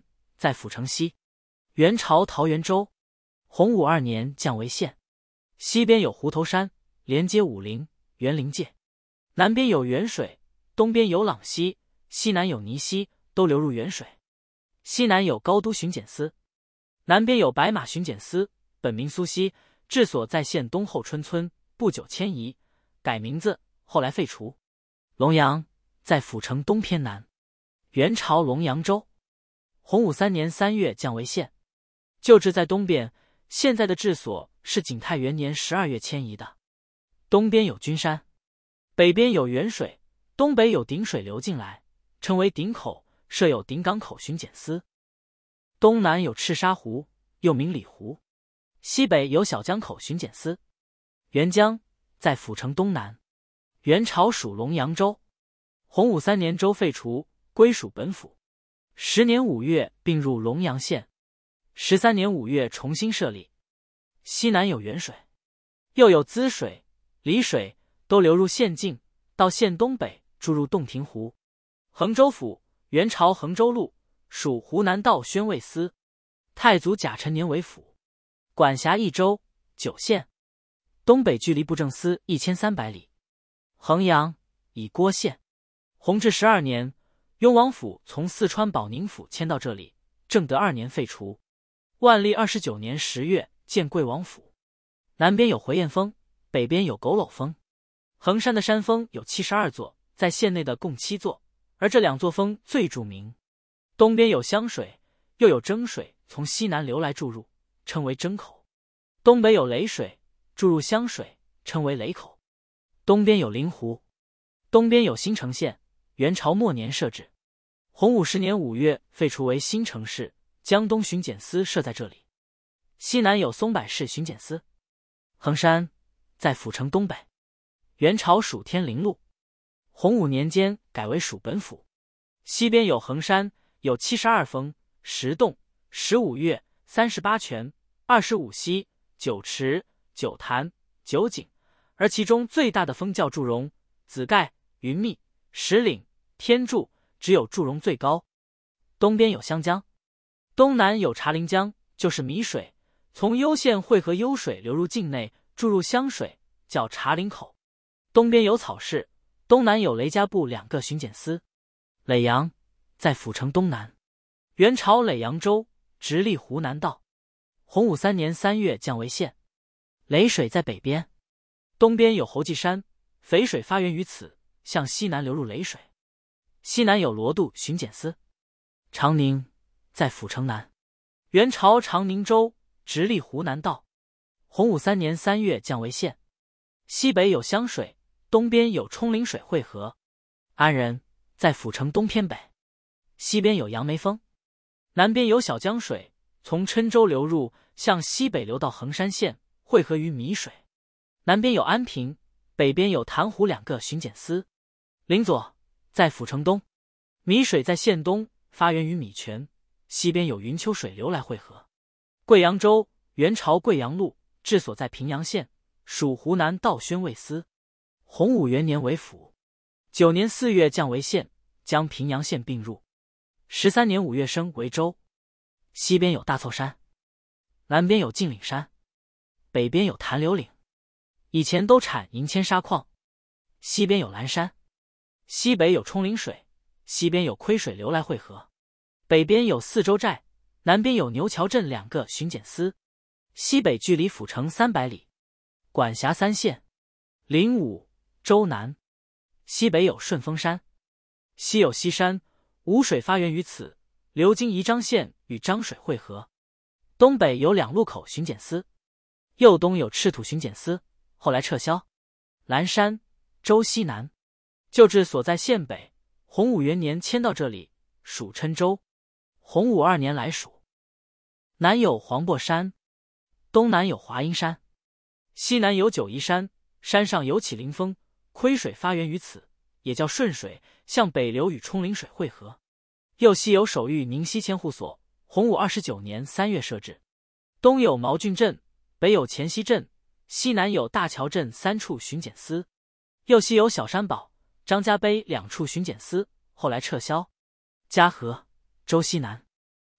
在府城西。元朝桃源州，洪武2年降为县。西边有湖头山，连接武陵、园林界；南边有沅水，东边有朗溪，西南有泥溪，都流入沅水。西南有高都巡检司，南边有白马巡检司，本名苏溪，治所在县东后春村，不久迁移，改名字，后来废除。龙阳在府城东偏南。元朝龙阳州，洪武3年3月降为县，旧治在东边，现在的治所是景泰元年12月迁移的。东边有君山，北边有沅水，东北有顶水流进来，称为顶口，设有顶港口巡检司。东南有赤沙湖，又名里湖，西北有小江口巡检司。元江在府城东南。元朝属龙阳州，洪武3年州废除，归属本府。10年5月并入龙阳县。13年5月重新设立。西南有沅水，又有滋水、漓水，都流入县境，到县东北注入洞庭湖。衡州府，元朝衡州路，属湖南道宣慰司。太祖甲辰年为府，管辖益州、9县，东北距离布政司1300里。衡阳以郭县。弘治12年，雍王府从四川保宁府迁到这里，正德2年废除。万历29年10月建贵王府。南边有回雁峰，北边有佝偻峰。衡山的山峰有72座，在县内的共7座，而这2座峰最著名。东边有湘水，又有征水从西南流来注入，称为征口。东北有雷水，注入湘水，称为雷口。东边有灵湖。东边有新城县，元朝末年设置。洪武10年5月废除为新城市，江东巡检司设在这里。西南有松柏市巡检司。衡山在府城东北。元朝属天陵路，洪武年间改为属本府。西边有衡山，有72峰、10洞、15岳、38泉、25溪、9池、9潭、9井，而其中最大的峰叫祝融、紫盖、云密、石岭、天柱，只有祝融最高。东边有湘江。东南有茶陵江，就是米水，从攸县汇合攸水流入境内，注入湘水，叫茶陵口。东边有草市，东南有雷家埠2个巡检司。耒阳在府城东南。元朝耒阳州，直隶湖南道。洪武3年3月降为县。耒水在北边。东边有侯记山，淝水发源于此，向西南流入耒水。西南有罗渡巡检司。长宁在府城南。元朝长宁州，直隶湖南道。洪武3年3月降为县。西北有湘水，东边有冲陵水汇合。安仁在府城东偏北。西边有杨梅峰。南边有小江水，从郴州流入，向西北流到衡山县，汇合于米水。南边有安平，北边有潭湖2个巡检司。临左在府城东。米水在县东，发源于米泉，西边有云丘水流来汇合。贵阳州，元朝贵阳路，治所在平阳县，属湖南道宣慰司。洪武元年为府。9年4月降为县，将平阳县并入。13年5月升为州。西边有大凑山，南边有净岭山，北边有潭流岭，以前都产银铅砂矿。西边有蓝山，西北有冲陵水，西边有亏水流来汇合。北边有四州寨，南边有牛桥镇2个巡检司。西北距离府城300里，管辖3县。临武、州南。西北有顺峰山，西有西山，吴水发源于此，流经宜章县与漳水汇合。东北有2路口巡检司，右东有赤土巡检司，后来撤销。蓝山，州西南，旧治所在县北，洪武元年迁到这里，属郴州。洪武2年来属。南有黄檗山，东南有华阴山，西南有九嶷山，山上有起灵峰，亏水发源于此，也叫顺水，向北流与冲陵水汇合。右西有守御宁西千户所，洪武29年3月设置。东有毛郡镇，北有黔西镇，西南有大桥镇3处巡检司。右西有小山堡、张家碑2处巡检司，后来撤销。嘉禾，州西南。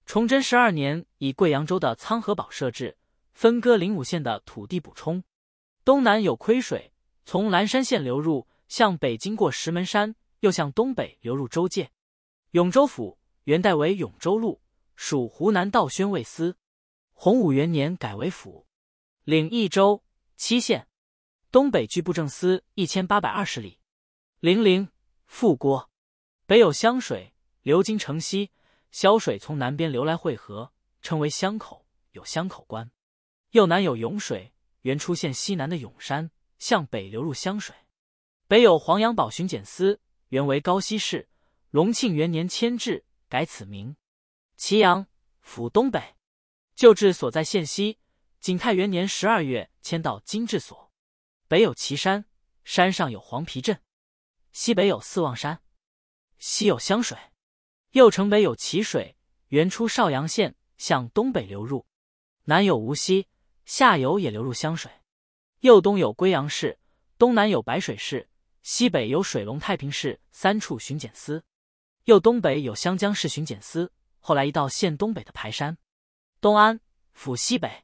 崇祯12年以贵阳州的苍河堡设置，分割灵武县的土地补充。东南有亏水，从蓝山县流入，向北经过石门山，又向东北流入州界。永州府元代为永州路，属湖南道宣慰司。洪武元年改为府，领益州、期县。东北距布政司1820里。零富郭。北有湘水流经城西，小水从南边流来汇合，称为湘口，有湘口关。右南有涌水原出现西南的涌山，向北流入湘水。北有黄杨堡巡检司，原为高溪市，隆庆元年迁置，改此名。祁阳府东北，旧治所在县西，景泰元年12月迁到今治所。北有岐山，山上有黄皮镇。西北有四望山，西有湘水。右城北有祁水，原出邵阳县，向东北流入。南有无锡，下游也流入湘水。右东有归阳市，东南有白水市，西北有水龙太平市3处巡检司。右东北有湘江市巡检司，后来移到县东北的排山。东安府西北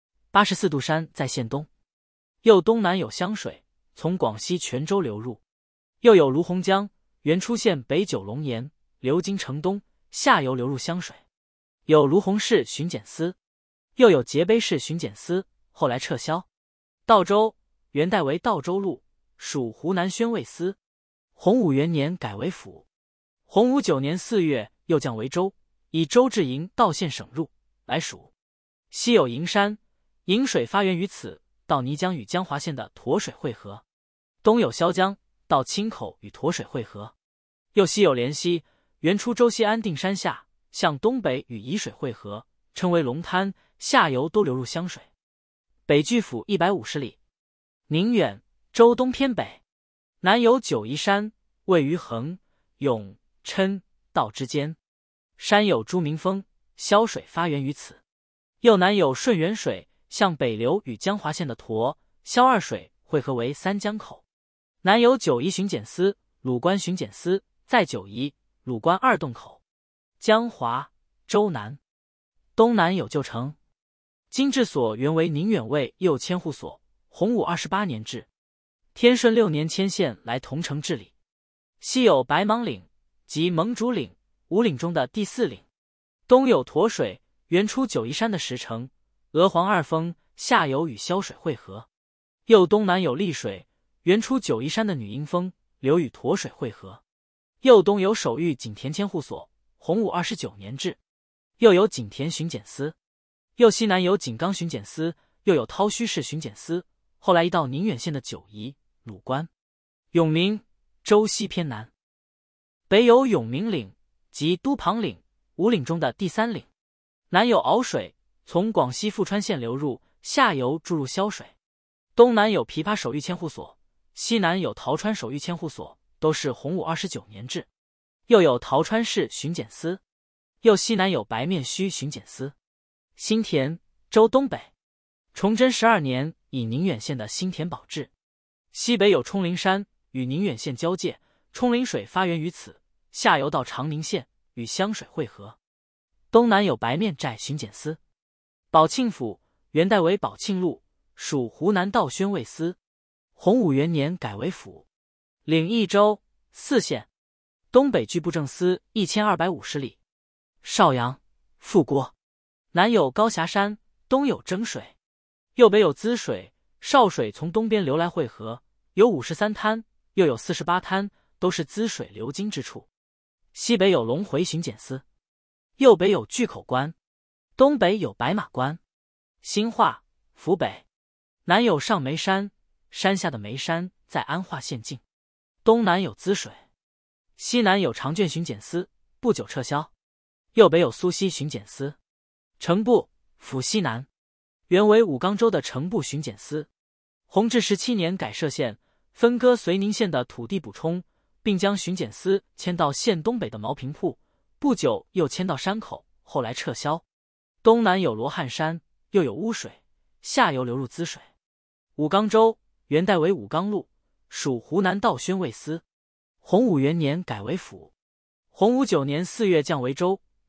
，84度山在县东。右东南有湘水，从广西泉州流入。又有卢洪江，原出现北九龙岩，流经城东，下游流入湘水。有卢洪市巡检司，又有节卑市巡检司，后来撤销。道州元代为道州路，属湖南宣慰司。洪武元年改为府。洪武9年4月又降为州，以州治营道县省入，来属。西有营山，营水发源于此，到泥江与江华县的沱水汇合。东有潇江，到青口与沱水汇合。又西有莲溪，原出州西安定山下，向东北与沂水汇合，称为龙滩，下游都流入湘水。北距府150里。宁远州东偏北，南有九嶷山，位于衡、永、郴道之间。山有朱明峰，潇水发源于此。右南有顺源水，向北流与江华县的沱、潇二水汇合为三江口。南有九嶷巡检司、鲁关巡检司，在九嶷、鲁关二洞口。江华州南。东南有旧城。今治所原为宁远卫右千户所，洪武28年置。天顺6年迁县来桐城治理。西有白芒岭及蒙主岭、五岭中的第4岭。东有沱水，原出九嶷山的石城，娥黄二峰，下游与潇水汇合。右东南有溧水，原出九嶷山的女阴峰，流与沱水汇合。右东有守御景田千户所，洪武29年置。又有景田巡检司。右西南有井冈巡检司，又有涛须市巡检司，后来移到宁远县的九嶷、鲁关。永明州西偏南。北有永明岭及都庞岭，五岭中的第3岭。南有鳌水，从广西富川县流入，下游注入潇水。东南有琵琶守御千户所，西南有陶川守御千户所，都是洪武29年置。又有陶川市巡检司。右西南有白面须巡检司。新田州东北。崇祯12年以宁远县的新田堡置。西北有冲灵山，与宁远县交界，冲灵水发源于此，下游到长宁县，与湘水汇合。东南有白面寨巡检司。宝庆府元代为宝庆路，属湖南道宣慰司。洪武元年改为府。领益州泗县。东北距布政司1250里。邵阳富郭。南有高峡山，东有征水，右北有滋水，少水从东边流来汇合，有53滩，又有48滩，都是滋水流经之处。西北有龙回巡检司。右北有巨口关。东北有白马关。兴化府北。南有上眉山，山下的眉山在安化县境。东南有滋水。西南有长卷巡检司，不久撤销。右北有苏溪巡检司。城部府西南，原为武冈州的城部巡检司。弘治17年改设县，分割绥宁县的土地补充，并将巡检司迁到县东北的毛坪铺，不久又迁到山口，后来撤销。东南有罗汉山，又有污水，下游流入滋水。武冈州元代为武冈路，属湖南道宣慰司。洪武元年改为府。洪武9年4月降为州，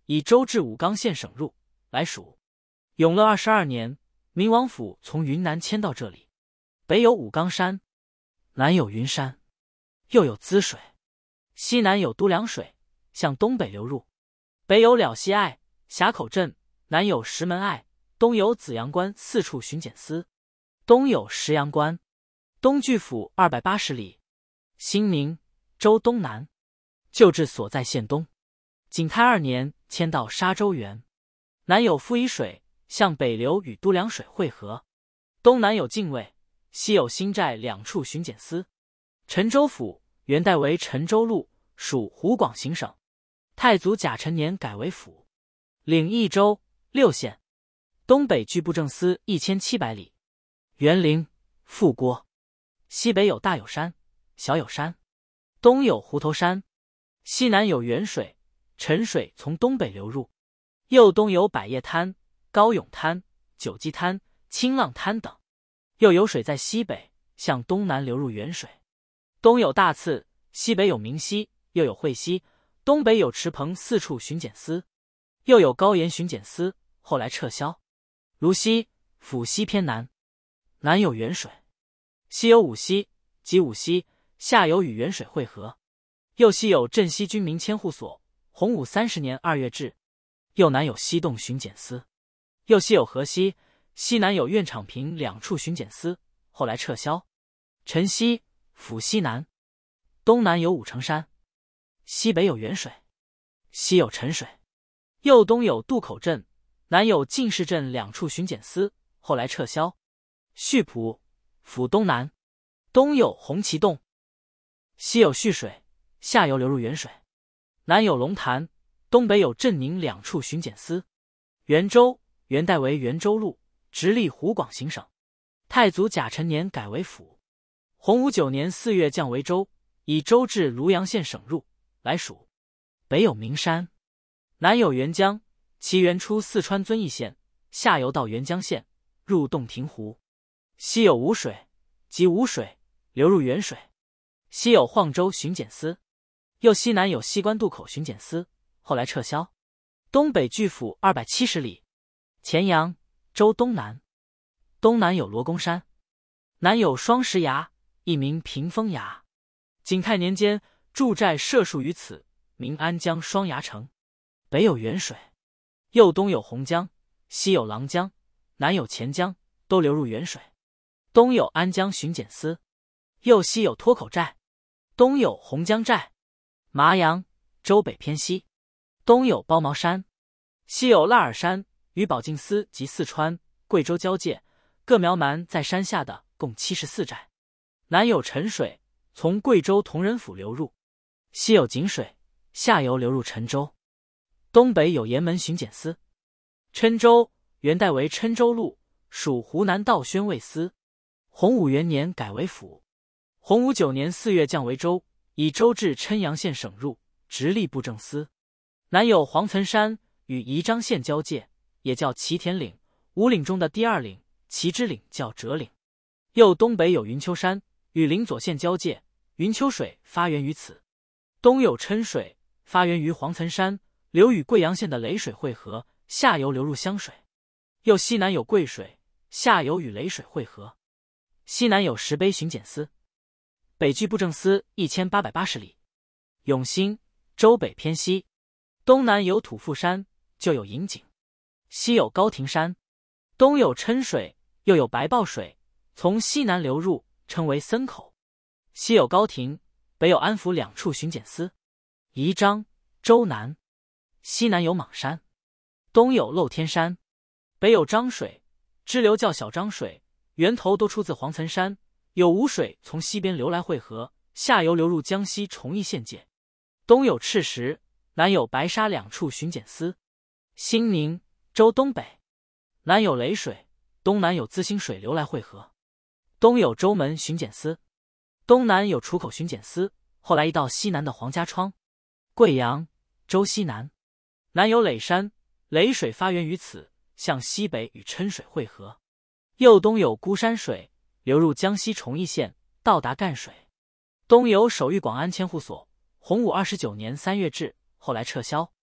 以州治武冈县省入，来属。永乐22年，明王府从云南迁到这里。北有武冈山，南有云山，右有滋水，西南有都梁水，向东北流入。北有了溪隘、峡口镇，南有石门隘，东有紫阳关4处巡检司，东有石阳关。东距府280里。兴宁州东南，旧治所在县东。景泰2年迁到沙洲原。南有富宜水，向北流与都梁水汇合。东南有泾渭，西有新寨2处巡检司。陈州府元代为陈州路，属湖广行省。太祖甲辰年改为府，领益州6县。东北距布政司1700里。园林、富郭。西北有大有山、小有山，东有湖头山，西南有沅水，沉水从东北流入。右东有百叶滩、高涌滩、九鸡滩、清浪滩等。又有水在西北，向东南流入沅水。东有大次，西北有明溪，又有会溪，东北有池棚4处巡检司，又有高岩巡检司，后来撤销。泸溪府西偏南，南有沅水，西有武溪及武溪，下游与沅水汇合。右西有镇西军民千户所，洪武30年2月置。右南有西洞巡检司。右西有河西，西南有苑场坪2处巡检司，后来撤销。辰溪府西南，东南有武城山，西北有沅水，西有沉水。右东有渡口镇，南有进士镇2处巡检司，后来撤销。溆浦府东南，东有红旗洞，西有蓄水，下游流入沅水。南有龙潭，东北有镇宁2处巡检司。元州元代为元州路，直隶湖广行省。太祖甲辰年改为府。洪武9年4月降为州，以州治庐阳县省入，来属。北有名山，南有沅江，其源出四川遵义县，下游到沅江县，入洞庭湖。西有吴水及吴水，流入沅水。西有晃州巡检司。右西南有西关渡口巡检司，后来撤销。东北距府270里。乾阳州东南，东南有罗公山，南有双石崖，一名屏风崖。景泰年间筑寨设数于此，名安江双崖城。北有沅水，右东有洪江，西有郎江，南有钱江，都流入沅水。东有安江巡检司。右西有脱口寨，东有洪江寨。麻阳州北偏西，东有包毛山，西有腊尔山，与保靖司及四川、贵州交界，各苗蛮在山下的共74寨。南有沉水，从贵州同仁府流入。西有井水，下游流入陈州。东北有岩门巡检司。郴州元代为郴州路，属湖南道宣慰司。洪武元年改为府。洪武9年4月降为州，以州治郴阳县省入，直隶布政司。南有黄岑山，与宜章县交界，也叫祁田岭，5岭中的第2岭，祁之岭叫折岭。右东北有云丘山，与临左县交界，云丘水发源于此。东有郴水，发源于黄岑山，流与贵阳县的雷水汇合，下游流入湘水。右西南有贵水，下游与雷水汇合。西南有石碑巡检司。北距布政司1880里。永兴州北偏西，东南有土富山，就有银井。西有高亭山，东有郴水，又有白豹水，从西南流入，称为森口。西有高亭，北有安抚2处巡检司。宜章州南，西南有莽山，东有漏天山，北有漳水，支流叫小漳水，源头都出自黄岑山，有吴水从西边流来汇合，下游流入江西崇义县界。东有赤石，南有白沙2处巡检司。兴宁州东北，南有雷水，东南有资兴水流来汇合。东有州门巡检司，东南有楚口巡检司，后来移到西南的黄家窗。贵阳州西南，南有耒山，耒水发源于此，向西北与郴水汇合。右东有孤山水，流入江西崇义县，到达赣水。东有守御广安千户所，洪武29年3月置，后来撤销。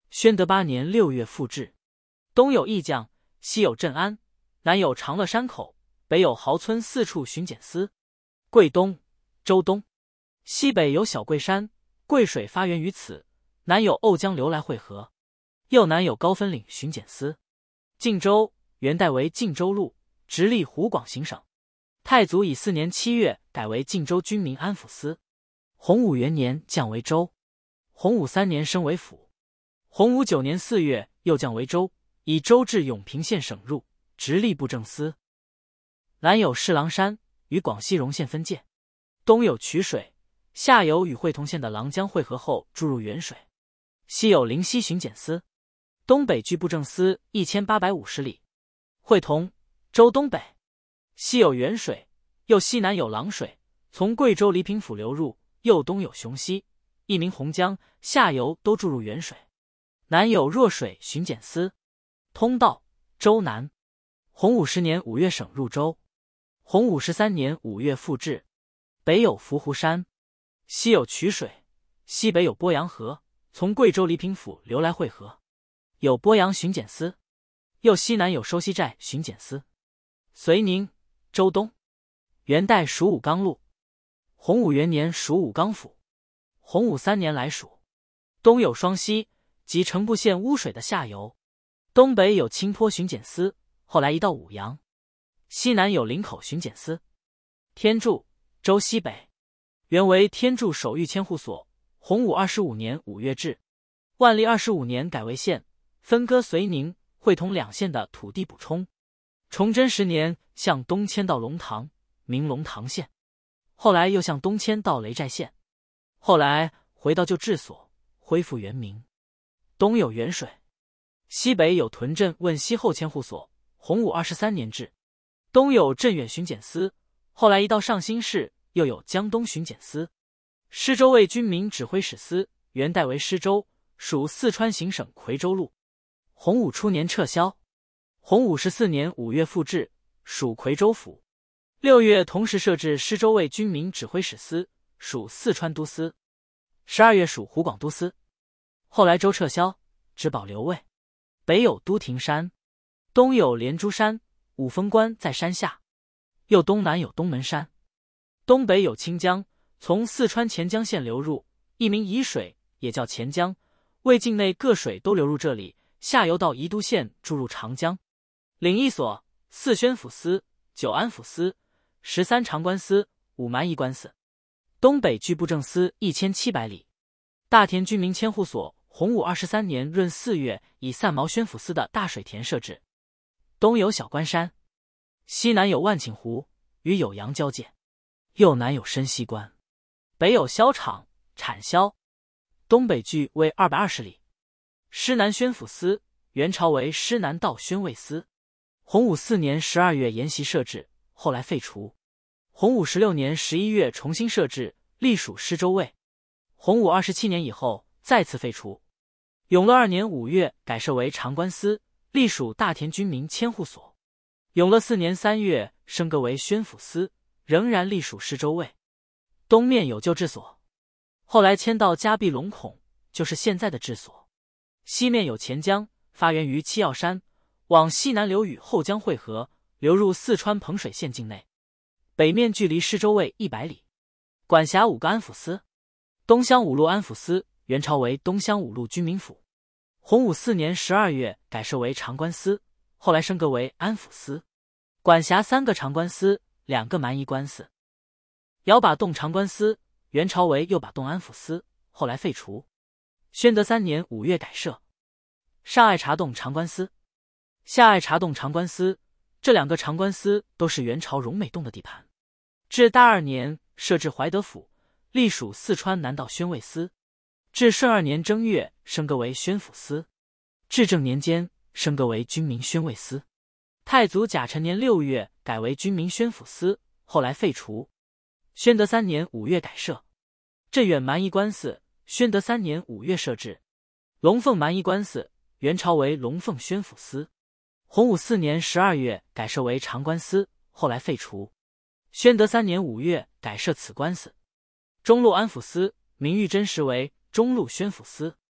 宣德8年6月复置。东有义将，西有镇安，南有长乐山口，北有豪村4处巡检司。桂东、周东。西北有小桂山，桂水发源于此，南有瓯江流来汇合。右南有高分岭巡检司。晋州，元代为晋州路，直隶湖广行省。太祖以4年7月改为晋州军民安抚司。洪武元年降为州。洪武3年升为府。洪武9年4月又降为州，以州治永平县省入，直隶布政司。南有侍郎山，与广西荣县分界。东有曲水，下游与会同县的郎江汇合后注入沅水。西有灵溪巡检司。东北距布政司1850里。会同，州东北。西有沅水，右西南有郎水，从贵州黎平府流入，右东有雄溪，一名洪江，下游都注入沅水。南有弱水巡检司。通道，州南。洪武10年5月省入州。洪武13年5月复置。北有伏湖山，西有曲水，西北有鄱阳河，从贵州黎平府流来汇合，有鄱阳巡检司。右西南有收溪寨巡检司。遂宁，州东。元代属武冈路。洪武元年属武冈府。洪武3年来属。东有双溪，即城步县污水的下游。东北有青坡巡检司，后来移到武阳。西南有林口巡检司。天柱，州西北。原为天柱守御千户所。洪武25年5月置。万历25年改为县，分割遂宁、会同2县的土地补充。崇祯10年向东迁到龙塘，名龙塘县。后来又向东迁到雷寨县。后来回到旧治所，恢复原名。东有沅水。西北有屯镇汶西后千户所。洪武23年置。东有镇远巡检司，后来移到上新市，又有江东巡检司。施州卫军民指挥使司，元代为施州，属四川行省夔州路。洪武初年撤销。洪武14年5月复置，属夔州府。6月同时设置施州卫军民指挥使司，属四川都司。12月属湖广都司。后来州撤销，只保留卫。北有都亭山，东有连珠山，五峰关在山下。右东南有东门山。东北有清江，从四川黔江县流入，一名沂水，也叫黔江。魏境内各水都流入这里，下游到宜都县注入长江。领役所：4宣抚司、9安抚司、13长官司、5蛮夷官司。东北距布政司1700里。大田军民千户所。洪武23年闰4月以散毛宣抚司的大水田设置。东有小关山，西南有万顷湖，与酉阳交界。右南有深溪关。北有萧场、产萧。东北距为220里。施南宣抚司，元朝为施南道宣慰司。洪武4年12月沿袭设置，后来废除。洪武16年11月重新设置，隶属施州卫。洪武27年以后再次废除。永乐2年5月改设为长官司，隶属大田军民千户所。永乐4年3月升格为宣抚司，仍然隶属施州卫。东面有旧治所，后来迁到嘉壁龙孔，就是现在的治所。西面有钱江，发源于七要山，往西南流与后江汇合，流入四川彭水县境内。北面距离施州卫100里，管辖5个安抚司。东乡五路安抚司，元朝为东乡五路军民府。洪武4年12月改设为长官司，后来升格为安抚司，管辖3个长官司，2个蛮夷官司。姚把洞长官司，元朝为右把洞安抚司，后来废除。宣德3年5月改设。上爱察洞长官司、下爱察洞长官司，这2个长官司都是元朝荣美洞的地盘。至大2年设置怀德府，隶属四川南道宣慰司。至顺2年正月升格为宣抚司。至正年间升格为军民宣慰司。太祖甲辰年6月改为军民宣抚司，后来废除。宣德3年5月改设。镇远蛮夷官司，宣德3年5月设置。龙凤蛮夷官司，元朝为龙凤宣抚司。洪武4年12月改设为长官司，后来废除。宣德3年5月改设此官司。中路安抚司，名誉真实为中路宣抚司。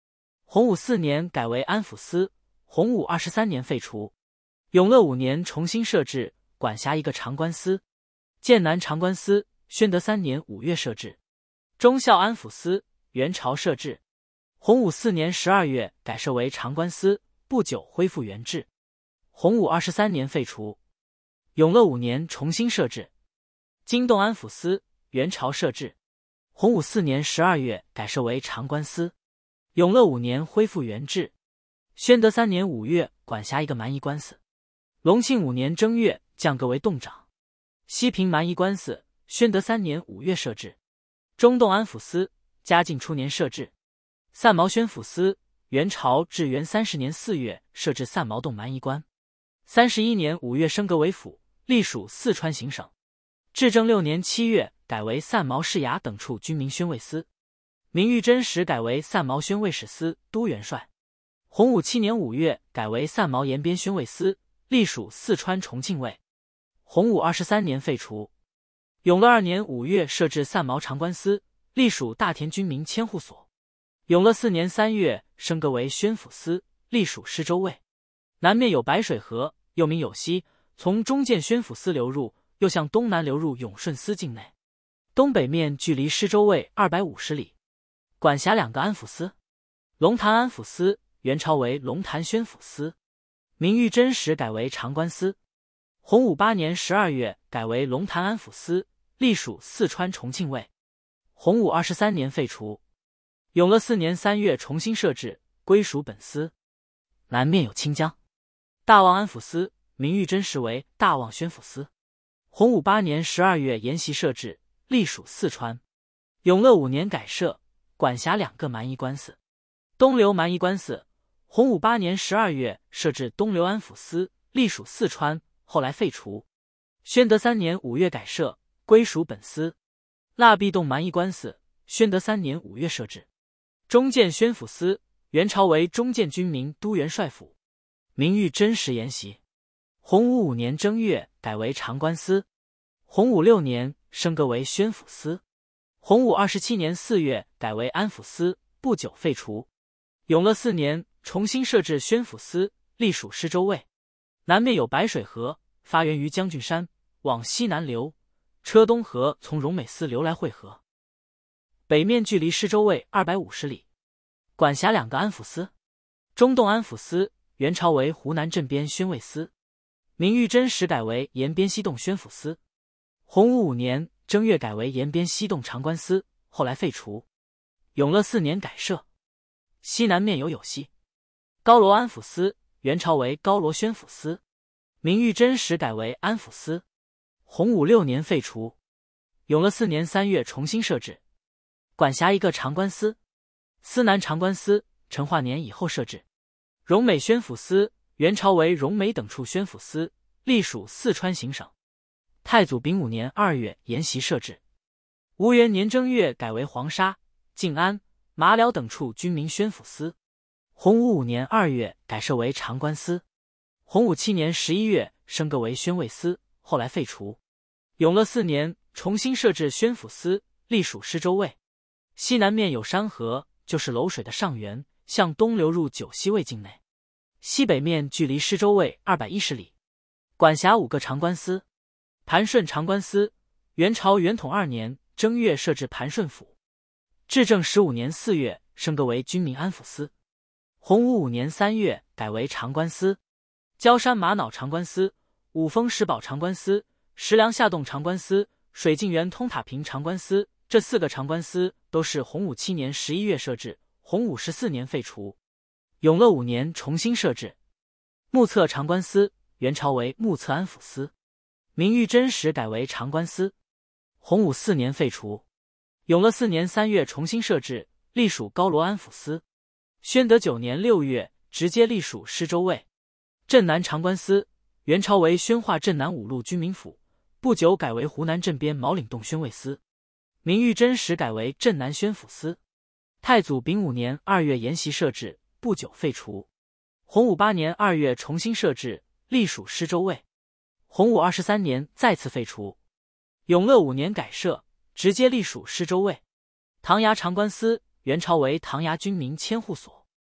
洪武4年改为安抚司，洪武23年废除。永乐5年重新设置，管辖一个长官司。剑南长官司，宣德3年5月设置。忠孝安抚司，元朝设置。洪武4年12月改设为长官司，不久恢复原制。洪武23年废除。永乐5年重新设置。京动安抚司，元朝设置。洪武4年12月改设为长官司。永乐5年恢复原制。宣德3年5月管辖一个蛮夷官司。隆庆5年正月降各为洞长。西平蛮夷官司，宣德3年5月设置。中洞安抚司，嘉靖初年设置。散毛宣抚司，元朝至元30年4月设置散毛洞蛮夷官。31年5月升格为府，隶属四川行省。至正6年7月改为散毛市衙等处军民宣慰司。明裕贞时改为散毛宣慰使司都元帅。洪武7年5月改为散毛延边宣慰司，隶属四川重庆卫。洪武23年废除。永乐2年5月设置散毛长官司，隶属大田军民千户所。永乐4年3月升格为宣抚司，隶属施州卫。南面有白水河，又名有溪，从中建宣抚司流入，又向东南流入永顺司境内。东北面距离施州卫250里，管辖2个安抚司。龙潭安抚司，元朝为龙潭宣抚司。明裕贞时改为长官司。洪武8年12月改为龙潭安抚司，隶属四川重庆卫。洪武23年废除。永乐4年3月重新设置，归属本司。南面有清江。大望安抚司，明裕贞时为大望宣抚司。洪武8年12月沿袭设置，隶属四川。永乐5年改设，管辖2个蛮夷官司。东流蛮夷官司，洪武8年12月设置东流安抚司，隶属四川，后来废除。宣德3年5月改设，归属本司。腊壁洞蛮夷官司，宣德3年5月设置。中建宣抚司，元朝为中建军民都元帅府。明裕贞时沿袭。洪武5年正月改为长官司。洪武6年升格为宣抚司。洪武27年4月改为安抚司，不久废除。永乐4年重新设置宣抚司，隶属施州卫。南面有白水河，发源于将军山，往西南流，车东河从荣美司流来汇合。北面距离施州卫250里，管辖2个安抚司。中洞安抚司，元朝为湖南镇边宣慰司。明裕贞时改为延边西洞宣抚司。洪武5年正月改为延边西洞长官司，后来废除。永乐4年改设。西南面有溪。高罗安抚司，元朝为高罗宣抚司。明裕贞时改为安抚司。洪武6年废除。永乐4年3月重新设置，管辖一个长官司。司南长官司，成化年以后设置。荣美宣抚司，元朝为荣美等处宣抚司，隶属四川行省。太祖丙午年2月沿袭设置。吴元年正月改为黄沙、晋安、马辽等处军民宣抚司。洪武5年2月改设为长官司。洪武7年11月升格为宣慰司，后来废除。永乐4年重新设置宣抚司，隶属施州卫。西南面有山河，就是篓水的上源，向东流入九溪卫境内。西北面距离施州卫210里，管辖5个长官司。盘顺长官司，元朝元统2年正月设置盘顺府。至正15年4月升格为军民安抚司。洪武5年3月改为长官司。焦山玛瑙长官司，五峰石堡长官司，石梁下洞长官司，水镜园通塔坪长官司，这4个长官司都是洪武7年11月设置，洪武14年废除。永乐5年重新设置。目测长官司，元朝为目测安抚司。明裕贞时改为长官司。洪武4年废除。永乐4年3月重新设置，隶属高罗安抚司。宣德9年6月直接隶属施州卫。镇南长官司，元朝为宣化镇南5路军民府，不久改为湖南镇边毛岭洞宣慰司。明裕贞时改为镇南宣抚司。太祖丙午年2月沿袭设置，不久废除。洪武8年2月重新设置，隶属施州卫。洪武23年再次废除。永乐5年改设，直接隶属施州卫。唐衙长官司，元朝为唐衙军民千户所。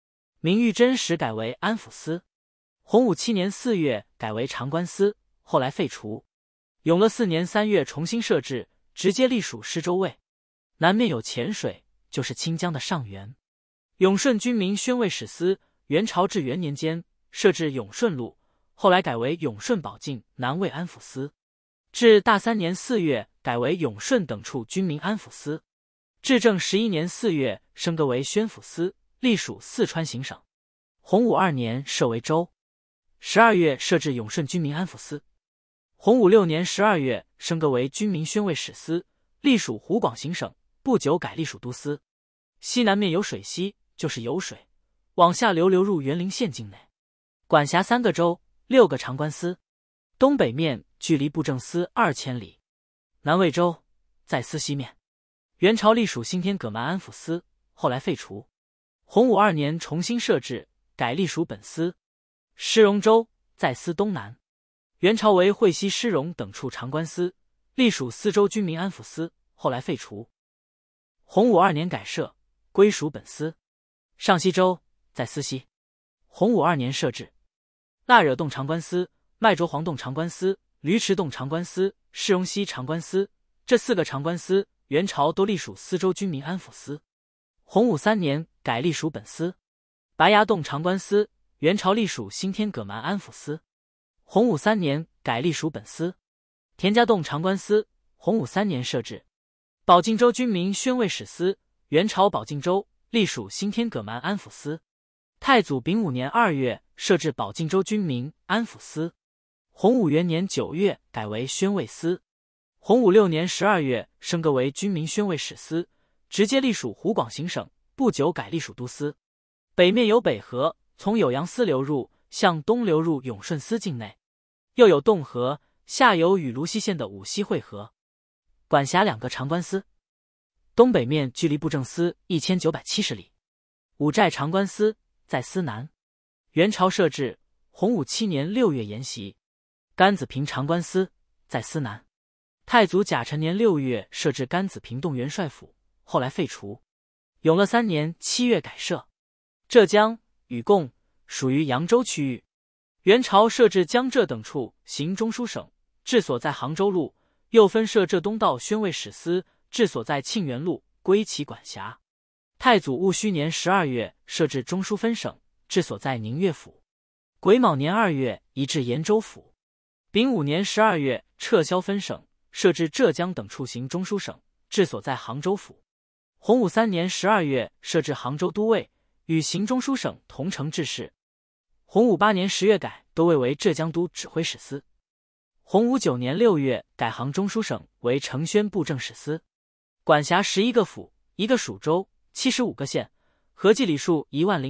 明裕贞时改为安抚司。洪武7年4月改为长官司，后来废除。永乐4年3月重新设置，直接隶属施州卫。南面有潜水，就是清江的上源。永顺军民宣慰使司，元朝至元年间设置永顺路，后来改为永顺保境南卫安抚司。至大3年4月改为永顺等处军民安抚司。至正11年4月升格为宣抚司，隶属四川行省。洪武2年设为州。12月设置永顺军民安抚司。洪武6年12月升格为军民宣慰使司，隶属湖广行省，不久改隶属都司。西南面有水西，就是有水，往下流入园林县境内，管辖3个州，6个长官司。东北面距离布政司2000里。南魏州在司西面。元朝隶属新天葛曼安抚司，后来废除。洪武2年重新设置，改隶属本司。施荣州在司东南。元朝为会稽、施荣等处长官司，隶属司州军民安抚司，后来废除。洪武2年改设，归属本司。上西州在司西。洪武2年设置。腊惹洞长官司、麦卓黄洞长官司、驴池洞长官司、施荣西长官司，这4个长官司元朝都隶属司州军民安抚司。洪武3年改隶属本司。白崖洞长官司元朝隶属新天葛曼安抚司。洪武3年改隶属本司。田家洞长官司洪武3年设置。保靖州军民宣慰使司元朝保靖州，隶属新天葛曼安抚司。太祖丙午年2月设置保靖州军民安抚司。洪武元年9月改为宣慰司。洪武6年12月升格为军民宣慰使司，直接隶属湖广行省，不久改隶属都司。北面有北河，从酉阳司流入，向东流入永顺司境内。又有洞河，下游与泸溪县的五溪汇合，管辖2个长官司。东北面距离布政司1970里。五寨长官司在司南。元朝设置，洪武7年6月沿袭。甘子平长官司在司南。太祖甲辰年6月设置甘子平洞元帅府，后来废除。永乐3年7月改设。浙江、禹贡属于扬州区域。元朝设置江浙等处行中书省，治所在杭州路，又分设浙东道宣慰使司，治所在庆元路，归其管辖。太祖戊戌年12月设置中书分省，治所在宁岳府。癸卯年2月移至延州府。丙午年12月撤销分省，设置浙江等处行中书省，治所在杭州府。洪武3年12月设置杭州都尉，与行中书省同城治事。洪武8年10月改都尉为浙江都指挥使司。洪武9年6月改杭中书省为承宣布政使司，管辖11个府，1个属州，75个县，合计里数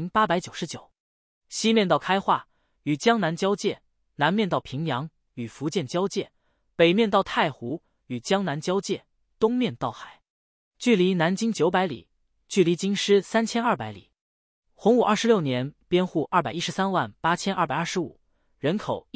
10899。西面到开化，与江南交界；南面到平阳，与福建交界；北面到太湖，与江南交界；东面到海，距离南京900里，距离京师3200里。洪武26年编户2138225，人口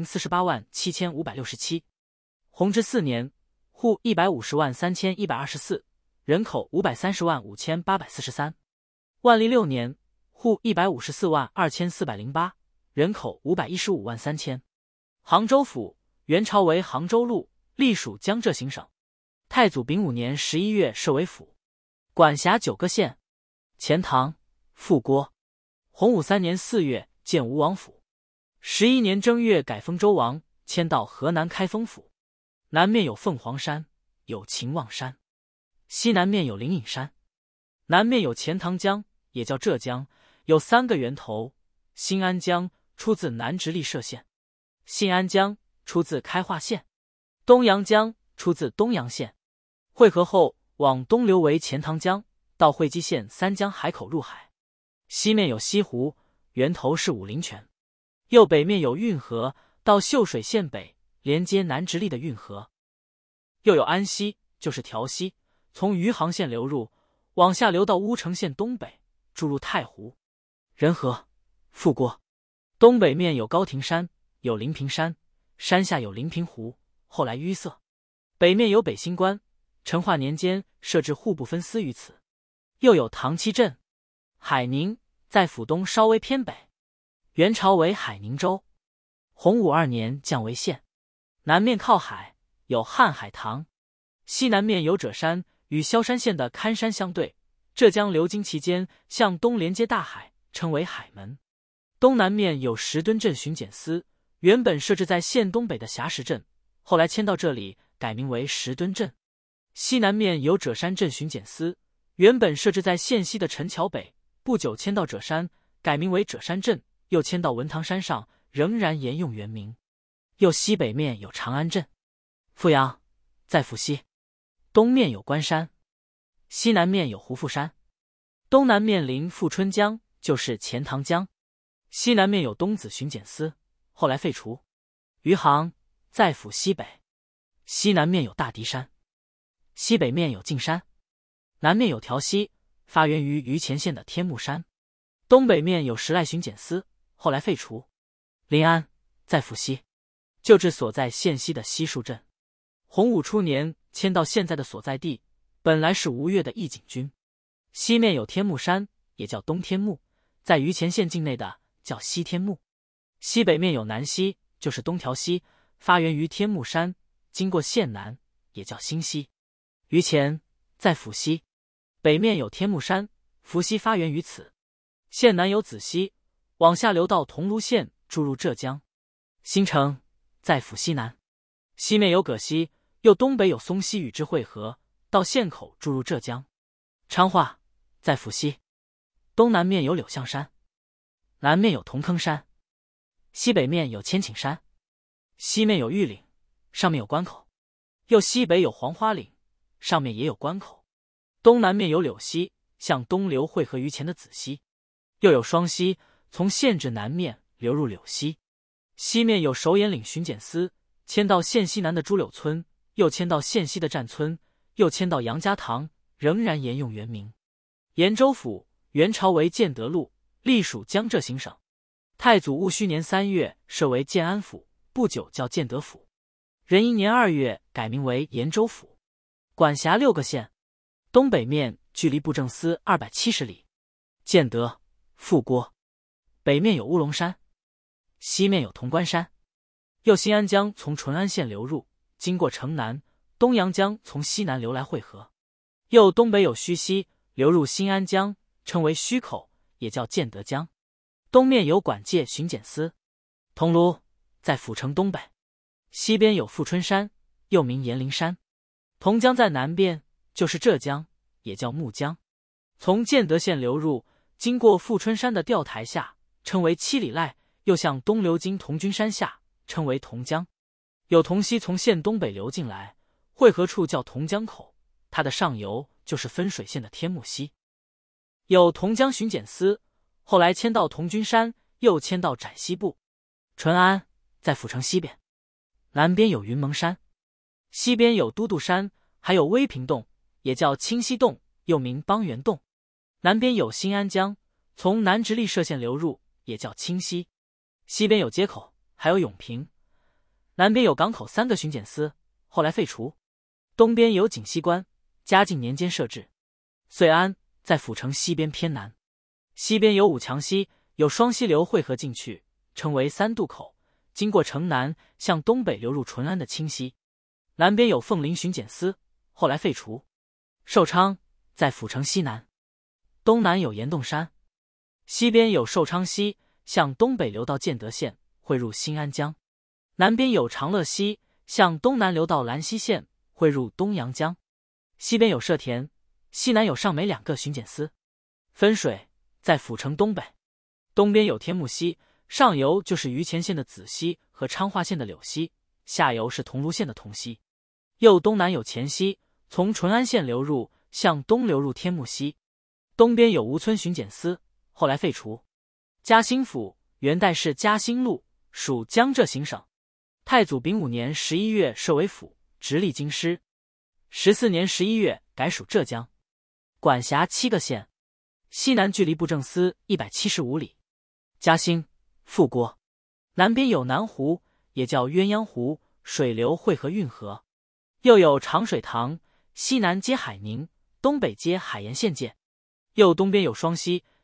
10487567。弘治4年户1503124，人口5305843。万历6年户1542408，人口5153000。杭州府元朝为杭州路，隶属江浙行省。太祖丙午年11月设为府，管辖9个县。钱塘、富郭。洪武3年4月建吴王府。11年正月改封州王，迁到河南开封府。南面有凤凰山，有秦望山。西南面有灵隐山。南面有钱塘江，也叫浙江，有3个源头。新安江出自南直隶歙县，信安江出自开化县，东阳江出自东阳县。汇合后往东流为钱塘江，到会稽县三江海口入海。西面有西湖，源头是武陵泉。右北面有运河，到秀水县北，连接南直隶的运河。又有安溪，就是调溪，从余杭县流入，往下流到乌城县东北，注入太湖。仁和、富郭。东北面有高亭山，有临平山，山下有临平湖，后来淤塞。北面有北新关，成化年间设置户部分司于此。又有唐七镇、海宁、 在府东稍微偏北。元朝为海宁州。洪武2年降为县。南面靠海，有瀚海塘；西南面有赭山，与萧山县的堪山相对。浙江流经其间，向东连接大海，称为海门。东南面有石墩镇巡检司，原本设置在县东北的霞石镇，后来迁到这里，改名为石墩镇。西南面有赭山镇巡检司，原本设置在县西的陈桥北，不久迁到赭山，改名为赭山镇，又迁到文塘山上，仍然沿用原名。又西北面有长安镇。阜阳在阜西。东面有关山。西南面有胡阜山。东南面临富春江，就是钱塘江。西南面有东子巡检司，后来废除。余杭在阜西北。西南面有大敌山。西北面有径山。南面有条溪，发源于余前县的天目山。东北面有石赖巡检司，后来废除。临安在阜西。旧治所在县西的西树镇。洪武初年迁到现在的所在地，本来是吴越的义景军。西面有天目山，也叫东天目，在余前县境内的叫西天目。西北面有南溪，就是东条溪，发源于天目山，经过县南，也叫新溪。余前在阜西。北面有天目山，伏溪发源于此。县南有子溪，往下流到桐庐县，注入浙江。新城在阜西南。西面有葛溪，又东北有松溪与之汇合，到县口注入浙江。昌化在阜西。东南面有柳巷山。南面有铜坑山。西北面有千顷山。西面有玉岭，上面有关口。又西北有黄花岭，上面也有关口。东南面有柳溪，向东流汇合于前的子溪。又有双溪，从县治南面流入柳溪。西面有首眼岭巡检司，迁到县西南的朱柳村，又迁到县西的站村，又迁到杨家塘，仍然沿用原名。延州府元朝为建德路，隶属江浙行省。太祖戊戌年3月设为建安府，不久叫建德府。壬寅年2月改名为延州府，管辖6个县。东北面距离布政司270里。建德、富郭。北面有乌龙山。西面有潼关山。又新安江从淳安县流入，经过城南，东阳江从西南流来汇合。又东北有虚溪，流入新安江，称为虚口，也叫建德江。东面有管界巡检司。桐庐在府城东北。西边有富春山，又名延陵山。同江在南边，就是浙江，也叫木江。从建德县流入，经过富春山的钓台下，称为七里赖，又向东流经童军山下，称为同江。有同溪从县东北流进来，汇合处叫同江口，它的上游就是分水县的天目溪。有同江巡检司，后来迁到童军山，又迁到窄西部。淳安在府城西边。南边有云蒙山。西边有都督山，还有威平洞，也叫清溪洞，又名邦源洞。南边有新安江，从南直隶歙县流入，也叫清溪。西边有街口，还有永平。南边有港口3个巡检司，后来废除。东边有景西关，嘉靖年间设置。遂安在府城西边偏南。西边有武强溪，有双溪流汇合进去，称为三渡口，经过城南，向东北流入淳安的清溪。南边有凤林巡检司，后来废除。寿昌在府城西南。东南有岩洞山。西边有寿昌溪，向东北流到建德县，汇入新安江。南边有长乐溪，向东南流到兰溪县，汇入东阳江。西边有社田，西南有上梅2个巡检司。分水在府城东北。东边有天目溪，上游就是余前县的子溪和昌化县的柳溪，下游是桐庐县的桐溪。右东南有前溪，从淳安县流入，向东流入天目溪。东边有吴村巡检司，后来废除。嘉兴府元代是嘉兴路，属江浙行省。太祖丙午年11月设为府，直隶京师。14年11月改属浙江，管辖7个县。西南距离布政司175里。嘉兴、富郭。南边有南湖，也叫鸳鸯湖，水流汇合运河。又有长水塘，西南接海宁，东北接海盐县界。右东边有双溪，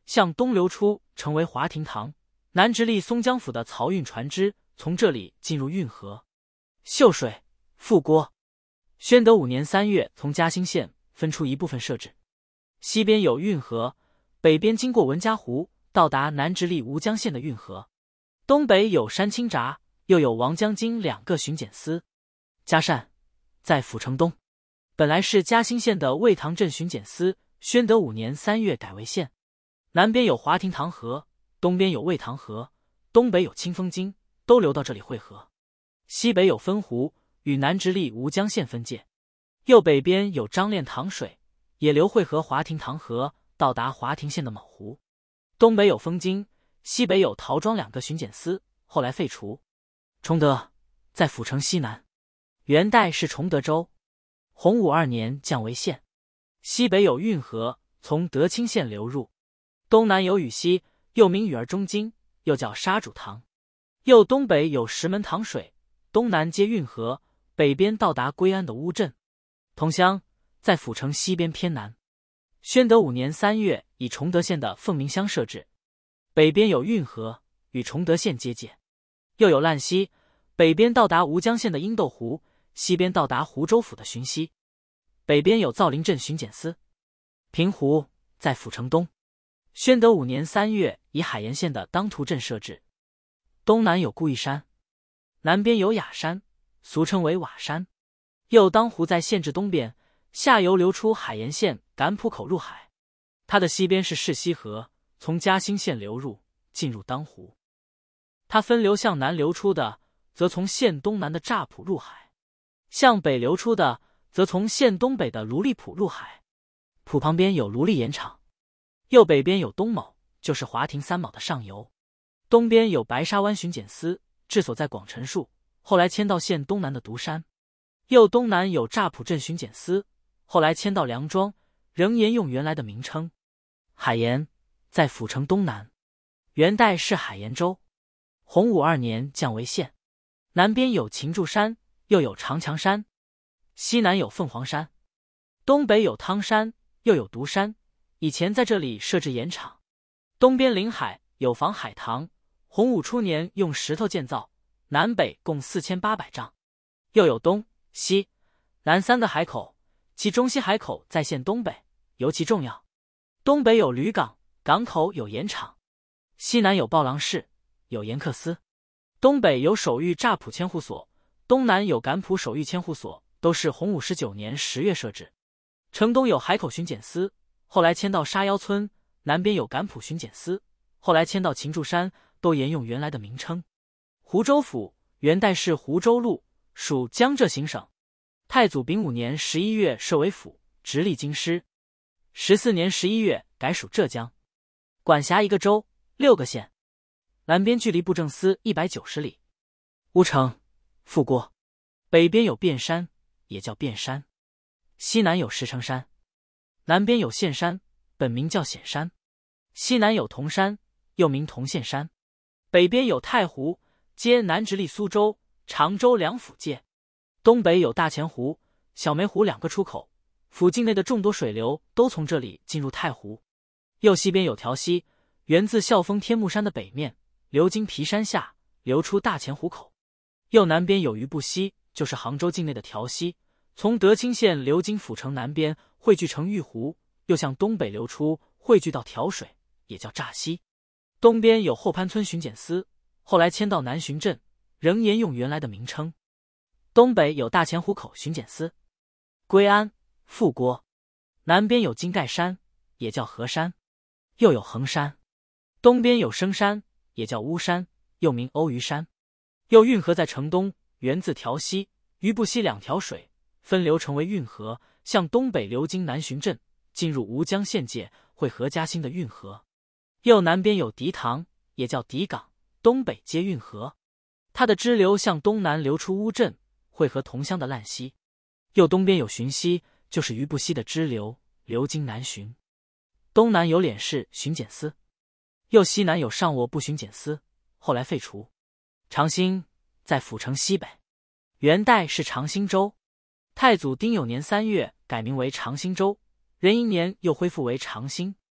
向东流出，成为华亭塘，南直隶松江府的漕运船只从这里进入运河。秀水、富郭。宣德5年3月，从嘉兴县分出一部分设置，西边有运河，北边经过文家湖，到达南直隶吴江县的运河。东北有山清闸，又有王江津2个巡检司。嘉善在府城东，本来是嘉兴县的魏塘镇巡检司，宣德5年3月改为县。南边有华亭塘河，东边有魏塘河，东北有清风津，都流到这里汇合。西北有分湖，与南直隶吴江县分界。右北边有张练塘水，也流汇合华亭塘河，到达华亭县的卯湖。东北有丰津，西北有陶庄2个巡检司，后来废除。崇德在府城西南，元代是崇德州，洪武2年降为县。西北有运河，从德清县流入。东南有禹溪，又名禹儿中津，又叫沙主塘。右东北有石门塘水，东南接运河，北边到达归安的乌镇。同乡在府城西边偏南。宣德5年3月，以崇德县的凤鸣乡设置，北边有运河，与崇德县接界。又有烂溪，北边到达吴江县的鹰斗湖，西边到达湖州府的浔溪。北边有造林镇巡检司。平湖在府城东。宣德5年3月，以海盐县的当涂镇设置。东南有顾义山，南边有雅山，俗称为瓦山。右当湖在县治东边，下游流出海盐县赶浦口入海。它的西边是世溪河，从嘉兴县流入，进入当湖。它分流向南流出的，则从县东南的乍浦入海；向北流出的，则从县东北的卢利浦入海。浦旁边有卢利盐场。右北边有东卯，就是华亭3卯的上游。东边有白沙湾巡检司，治所在广陈树，后来迁到县东南的独山。右东南有乍浦镇巡检司，后来迁到梁庄，仍沿用原来的名称。海盐在府城东南，元代是海盐州，洪武2年降为县。南边有秦柱山，又有长墙山。西南有凤凰山。东北有汤山，又有独山，以前在这里设置盐场。东边临海，有防海塘，洪武初年用石头建造，南北共4800丈。又有东、西、南3个海口，其中西海口在县东北，尤其重要。东北有吕港，港口有盐场；西南有报郎市，有盐客司。东北有守御乍浦千户所，东南有赶浦守御千户所，都是洪武19年10月设置。城东有海口巡检司，后来迁到沙腰村；南边有赶浦巡检司，后来迁到秦柱山，都沿用原来的名称。湖州府元代是湖州路，属江浙行省。太祖丙午年11月设为府，直隶京师。14年11月改属浙江，管辖1个州，6个县。南边距离布政司190里。乌城、富郭。北边有遍山，也叫遍山。西南有石城山。南边有县山，本名叫显山。西南有铜山，又名铜县山。北边有太湖，接南直隶苏州、常州2府界。东北有大钱湖、小梅湖2个出口，府境内的众多水流都从这里进入太湖。右西边有条溪，源自孝丰天目山的北面，流经皮山下，流出大钱湖口。右南边有余部溪，就是杭州境内的条溪，从德清县流经府城南边，汇聚成玉湖，又向东北流出，汇聚到条水，也叫乍溪。东边有后潘村巡检司，后来迁到南浔镇，仍沿用原来的名称。东北有大钱湖口巡检司。归安、富郭。南边有金盖山，也叫河山。又有衡山。东边有生山，也叫乌山，又名欧鱼山。又运河在城东，源自条溪、余部溪2条水，分流成为运河，向东北流经南浔镇，进入吴江县界，汇合嘉兴的运河。右南边有狄塘，也叫狄港，东北接运河。它的支流向东南流出乌镇，汇合同乡的烂溪。右东边有浔溪，就是余部溪的支流，流经南浔。东南有敛市巡检司。右西南有上卧部巡检司，后来废除。长兴在府城西北，元代是长兴州。太祖丁酉年3月改名为长兴州，壬寅年又恢复为长兴。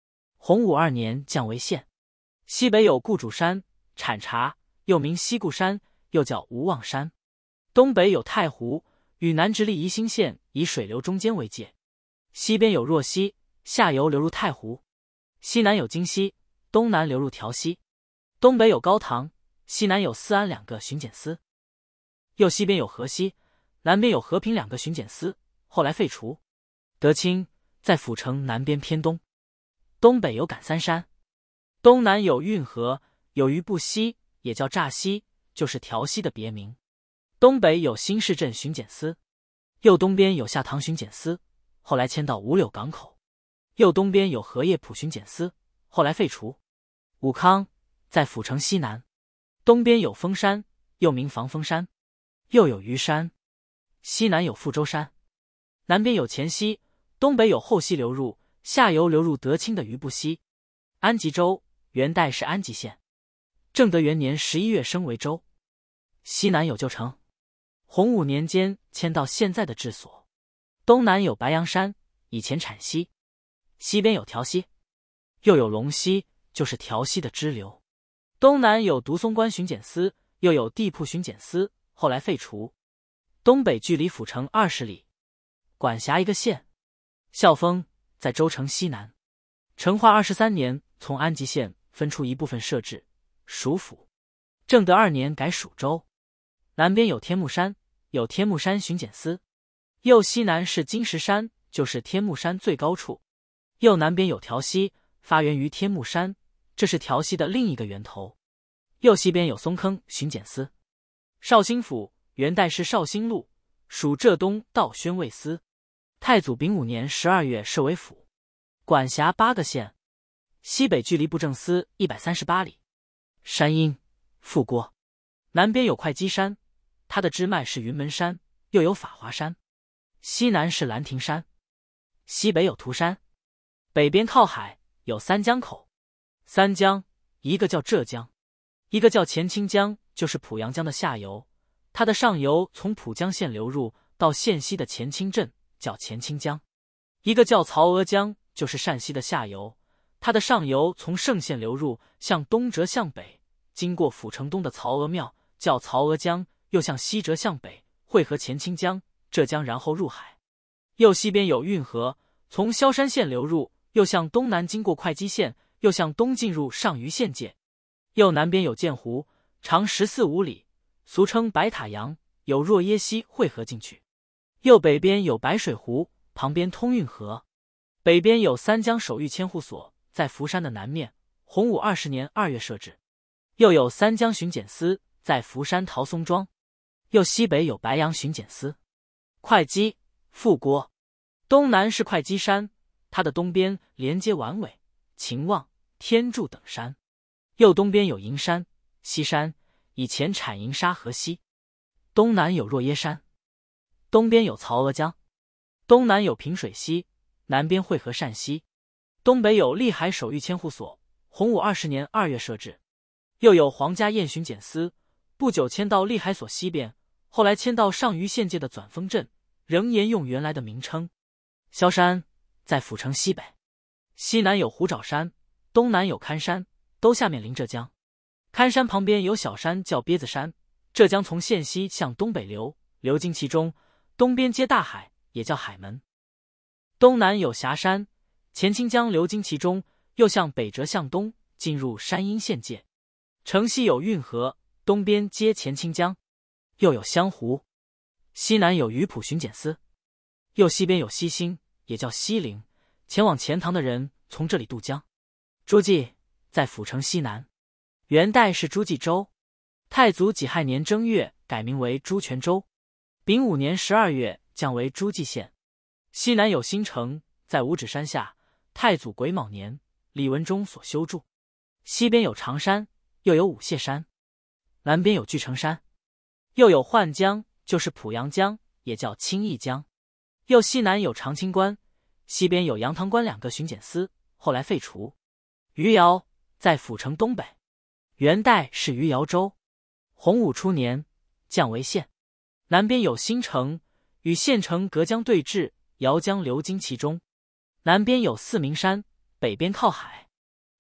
洪武2年降为县。西北有顾主山，产茶，又名西固山，又叫无望山。东北有太湖，与南直隶宜兴县以水流中间为界。西边有若溪，下游流入太湖。西南有荆溪，东南流入调溪。东北有高唐，西南有思安2个巡检司。右西边有河西，南边有和平2个巡检司，后来废除。德清在府城南边偏东。东北有感三山。东南有运河，有余部溪，也叫乍溪，就是调溪的别名。东北有新市镇巡检司。右东边有下塘巡检司，后来迁到五柳港口。右东边有荷叶浦巡检司，后来废除。武康在府城西南。东边有峰山，又名防风山。右有虞山。西南有富州山。南边有前溪，东北有后溪流入，下游流入德清的余部溪。安吉州元代是安吉县。正德元年11月升为州。西南有旧城。洪武年间迁到现在的治所。东南有白杨山，以前产溪。西边有调溪。又有龙溪，就是调溪的支流。东南有独松关巡检司，又有地铺巡检司，后来废除。东北距离府城20里，管辖一个县。孝丰在州城西南。成化23年从安吉县分出一部分设置属府。正德2年改属州。南边有天目山，有天目山巡检司。右西南是金石山，就是天目山最高处。右南边有调溪，发源于天目山，这是调溪的另一个源头。右西边有松坑巡检司。绍兴府元代是绍兴路，属浙东道宣慰司。太祖丙午年12月设为府，管辖8个县。西北距离布政司138里。山阴、富郭。南边有会稽山，它的支脉是云门山，又有法华山。西南是兰亭山。西北有涂山。北边靠海，有3江口。3江，一个叫浙江，一个叫前清江，就是濮阳江的下游，它的上游从浦江县流入到县西的前清镇，叫前清江。一个叫曹娥江，就是陕西的下游，它的上游从盛县流入，向东折向北，经过府城东的曹娥庙，叫曹娥江，又向西折向北，汇合前清江、浙江，然后入海。右西边有运河，从萧山县流入，又向东南经过会稽县，又向东进入上虞县界。右南边有建湖，长14-15里，俗称白塔洋，有若耶溪汇合进去。右北边有白水湖，旁边通运河。北边有3江守御千户所，在福山的南面，洪武20年2月设置。又有3江巡检司，在福山陶松庄。右西北有白杨巡检司。会稽、富郭。东南是会稽山，它的东边连接完尾、秦望、天柱等山。右东边有银山、西山，以前产银沙河溪。东南有若耶山。东边有曹娥江。东南有平水溪，南边汇合善溪。东北有利海守御千户所，洪武20年2月设置。又有皇家验巡检司，不久迁到利海所西边，后来迁到上虞县界的转丰镇，仍沿用原来的名称。萧山在府城西北。西南有虎爪山，东南有堪山，都下面临浙江。堪山旁边有小山叫鳖子山，浙江从县西向东北流，流经其中，东边接大海，也叫海门。东南有峡山，前清江流经其中，又向北折向东，进入山阴县界。城西有运河，东边接前清江。又有湘湖。西南有余浦巡检司。右西边有西兴，也叫西陵，前往钱塘的人从这里渡江。诸暨在府城西南。元代是诸暨州。太祖己亥年正月改名为诸泉州。丙午年12月降为诸暨县。西南有新城，在五指山下，太祖癸卯年李文忠所修筑。西边有长山，又有五谢山。南边有巨城山。又有浣江，就是濮阳江，也叫清义江。右西南有长清关，西边有杨塘关2个巡检司，后来废除。余姚在府城东北。元代是余姚州。洪武初年降为县。南边有新城，与县城隔江对峙，姚江流经其中。南边有四明山，北边靠海。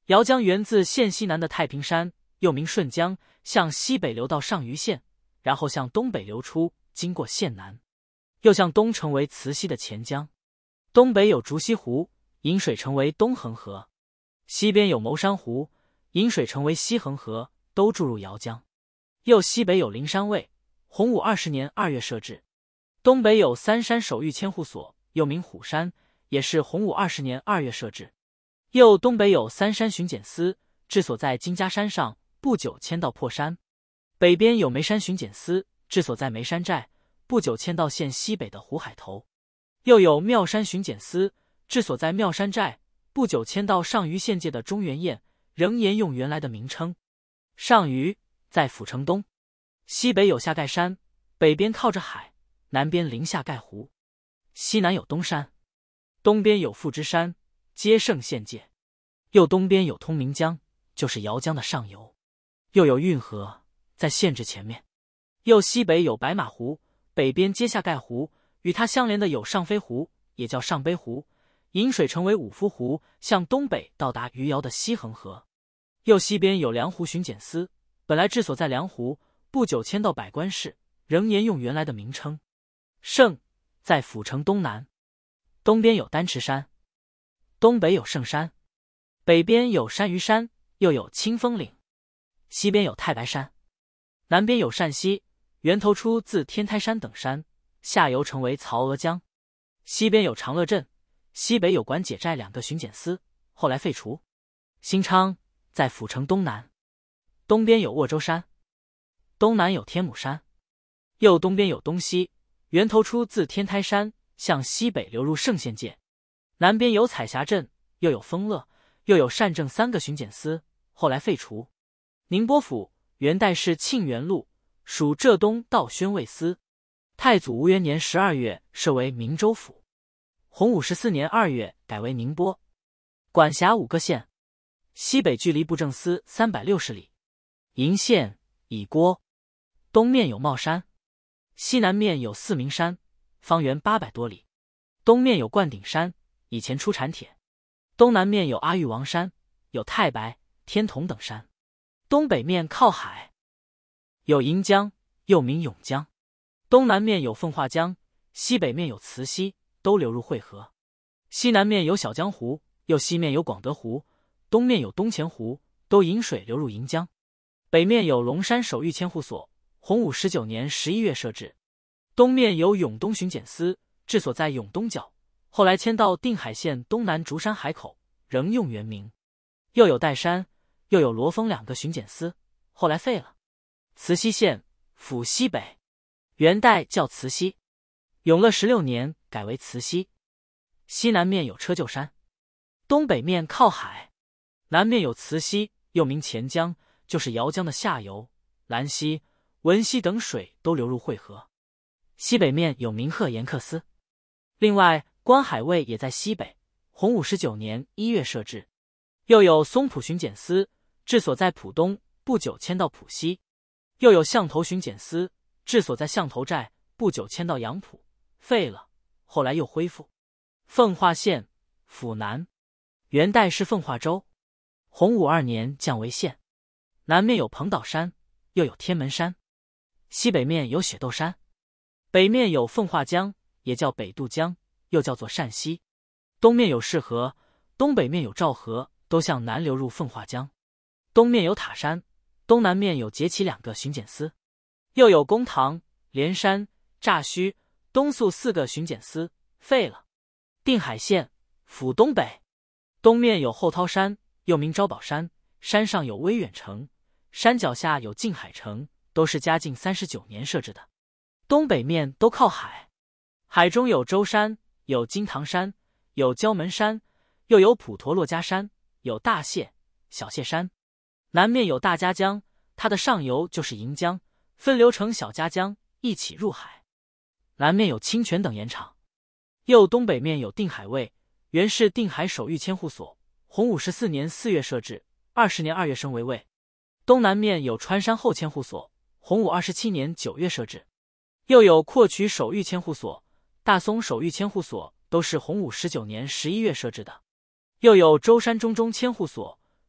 姚江源自县西南的太平山，又名顺江，向西北流到上虞县，然后向东北流出，经过县南，又向东成为慈溪的钱江。东北有竹溪湖，引水成为东恒河；西边有牟山湖，引水成为西恒河，都注入姚江。又西北有灵山卫，洪武20年2月设置。东北有三山守御千户所，又名虎山，也是洪武20年2月设置。又东北有三山巡检司，治所在金家山上，不久迁到破山。北边有眉山巡检司，治所在眉山寨，不久迁到县西北的湖海头。又有妙山巡检司，治所在妙山寨，不久迁到上虞县界的中原堰，仍沿用原来的名称。上虞在府城东，西北有下盖山，北边靠着海，南边临下盖湖。西南有东山，东边有富之山，皆胜县界。又东边有通明江，就是姚江的上游。又有运河，在县治前面。又西北有白马湖，北边接下盖湖，与它相连的有上飞湖，也叫上杯湖，引水成为五夫湖，向东北到达余姚的西恒河。又西边有梁湖巡检司，本来治所在梁湖，不久迁到百官市，仍沿用原来的名称。胜在府城东南，东边有丹池山，东北有圣山，北边有山虞山，又有清风岭，西边有太白山，南边有善溪，源头出自天台山等山，下游成为曹娥江。西边有长乐镇，西北有管解寨2个巡检司，后来废除。新昌在府城东南，东边有沃州山，东南有天母山。又东边有东溪，源头出自天台山，向西北流入盛县界。南边有彩霞镇，又有丰乐，又有善政3个巡检司，后来废除。宁波府元代是庆元路，属浙东道宣慰司。太祖吴元年12月设为明州府，洪武14年2月改为宁波，管辖5个县。西北距离布政司360里，鄞县、乙郭。东面有帽山，西南面有四明山，方圆800多里。东面有灌顶山，以前出产铁。东南面有阿育王山，有太白、天童等山。东北面靠海，有银江，又名永江。东南面有奉化江，西北面有慈溪，都流入汇河。西南面有小江湖，又西面有广德湖，东面有东钱湖，都引水流入银江。北面有龙山守御千户所，洪武19年11月设置。东面有永东巡检司，治所在永东角，后来迁到定海县东南竹山海口，仍用原名。又有岱山，又有罗峰2个巡检司，后来废了。慈溪县府西北，元代叫慈溪，永乐16年改为慈溪。西南面有车臼山，东北面靠海，南面有慈溪，又名钱江，就是姚江的下游。兰溪、文溪等水都流入汇河。西北面有明鹤严克司。另外关海卫也在西北，洪武19年1月设置。又有松浦巡检司，治所在浦东，不久迁到浦西。又有象头巡检司，治所在象头寨，不久迁到杨浦，废了，后来又恢复。奉化县府南，元代是奉化州，洪武2年降为县。南面有蓬岛山，又有天门山。西北面有雪窦山。北面有奉化江，也叫北渡江，又叫做善溪。东面有市河，东北面有赵河，都向南流入奉化江。东面有塔山，东南面有节起2个巡检司。又有公塘、连山、乍须、东宿4个巡检司，废了。定海县府东北，东面有后涛山，又名招宝山，山上有威远城，山脚下有静海城，都是嘉靖39年设置的。东北面都靠海，海中有舟山，有金堂山，有焦门山，又有普陀洛家山，有大蟹、小蟹山。南面有大嘉江，它的上游就是银江，分流成小嘉江，一起入海。南面有清泉等盐场。又东北面有定海卫，原是定海守御千户所，洪武14年4月设置，20年2月升为卫。东南面有川山后千户所，洪武27年9月设置。又有阔渠守御千户所、大松守御千户所，都是洪武19年11月设置的。又有舟山中千户所、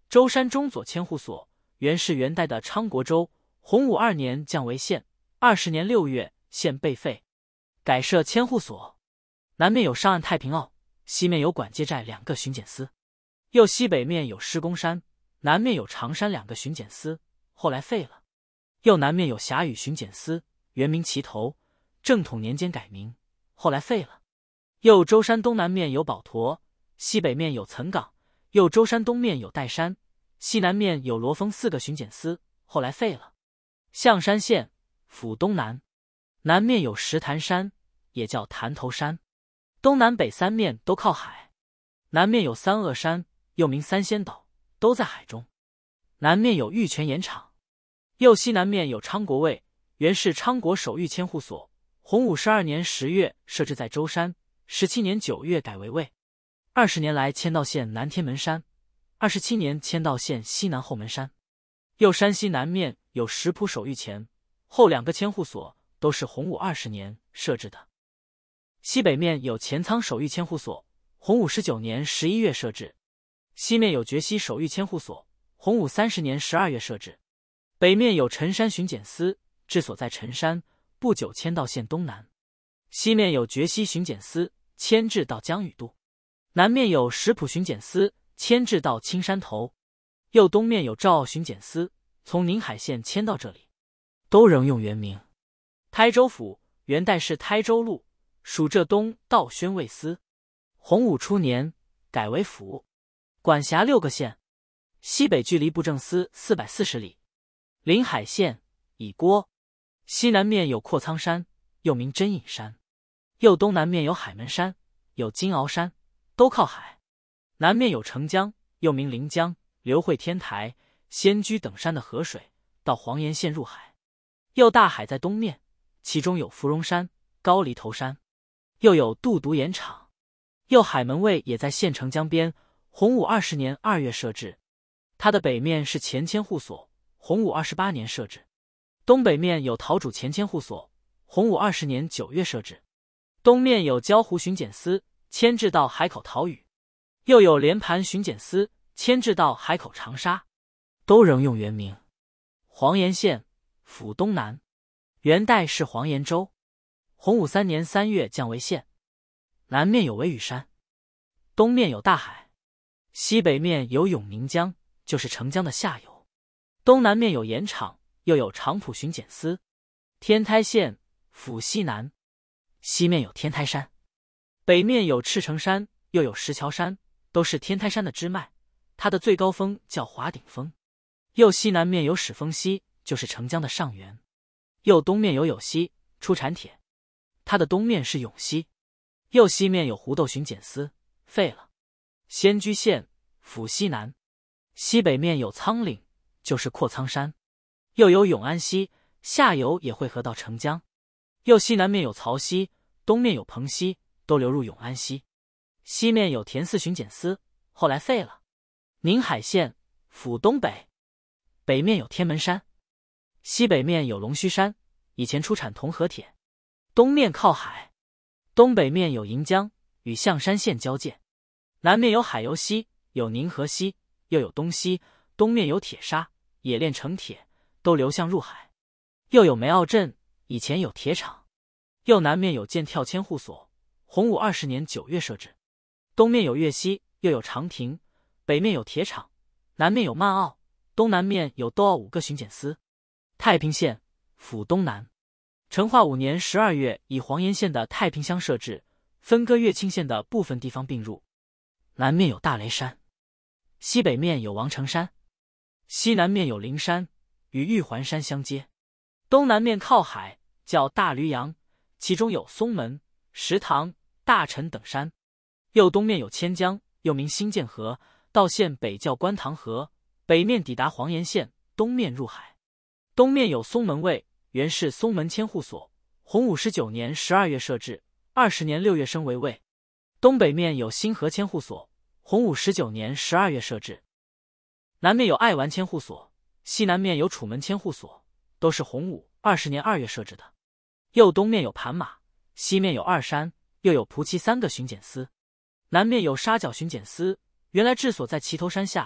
舟山中左千户所，原是元代的昌国州，洪武2年降为县，20年6月县被废，改设千户所。南面有上岸太平坳，西面有管街寨2个巡检司，右西北面有施公山，南面有长山2个巡检司，后来废了。右南面有霞屿巡检司，原名齐头，正统年间改名，后来废了。右舟山东南面有宝陀，西北面有岑岗，右舟山东面有岱山，西南面有罗峰4个巡检司，后来废了。象山县府东南，南面有石潭山，也叫潭头山，东南北3面都靠海，南面有三恶山，又名三仙岛，都在海中。南面有玉泉盐场，右西南面有昌国卫，原是昌国守御千户所，洪武12年10月设置在舟山，17年9月改为卫，20年来迁到县南天门山，27年迁到县西南后门山。右山西南面有石浦守御前，后2个千户所都是洪武20年设置的。西北面有前仓守御千户所，洪武19年11月设置。西面有觉西守御千户所，洪武30年12月设置。北面有陈山巡检司，治所在陈山，不久迁到县东南。西面有觉西巡检司，迁至到江屿渡。南面有石浦巡检司，迁至到青山头。右东面有赵澳巡检司，从宁海县迁到这里，都仍用原名。台州府元代是台州路，属浙东道宣慰司。洪武初年改为府，管辖6个县，西北距离布政司440里。临海县以郭。西南面有阔苍山，又名真隐山。右东南面有海门山，有金鳌山，都靠海。南面有澄江，又名临江、流汇天台、仙居等山的河水，到黄岩县入海。右大海在东面，其中有芙蓉山、高黎头山，又有杜独盐场。右海门卫也在县城江边，洪武20年2月设置。它的北面是前千户所，洪武28年设置。东北面有陶主前千户所，洪武20年9月设置。东面有礁湖巡检司，迁至到海口陶屿。又有连盘巡检司，迁至到海口长沙，都仍用原名。黄岩县府东南，元代是黄岩州，洪武3年3月降为县。南面有维屿山，东面有大海，西北面有永宁江，就是澄江的下游。东南面有盐场，又有长浦巡检司。天台县府西南，西面有天台山，北面有赤城山，又有石桥山，都是天台山的支脉，它的最高峰叫华顶峰。右西南面有始丰溪，就是澄江的上源。右东面有酉溪、出产铁，它的东面是永溪。右西面有湖豆巡检司，废了。仙居县府西南，西北面有苍岭，就是阔苍山。又有永安溪，下游也汇合到澄江。右西南面有曹溪，东面有彭溪，都流入永安溪。西面有田寺巡检司，后来废了。宁海县府东北，北面有天门山，西北面有龙须山，以前出产铜和铁。东面靠海，东北面有银江，与象山县交界。南面有海油溪，有宁河溪，又有东溪，东面有铁沙，冶炼成铁，都流向入海。又有梅坳镇，以前有铁厂。右南面有剑跳千户所，洪武20年9月设置。东面有岳溪，又有长亭，北面有铁厂，南面有曼坳，东南面有窦坳5个巡检司。太平县府东南，成化5年12月以黄岩县的太平乡设置，分割乐清县的部分地方并入。南面有大雷山，西北面有王城山，西南面有灵山，与玉环山相接。东南面靠海，叫大驴阳，其中有松门、石塘、大陈等山。右东面有千江，又名新建河，到县北叫观塘河，北面抵达黄岩县，东面入海。东面有松门卫，原是松门千户所，洪武19年12月设置，20年6月升为卫。东北面有新河千户所，洪武19年12月设置。南面有爱玩千户所，西南面有楚门千户所，都是洪武20年2月设置的。右东面有盘马，西面有二山，又有蒲岐3个巡检司。南面有沙角巡检司，原来治所在齐头山下，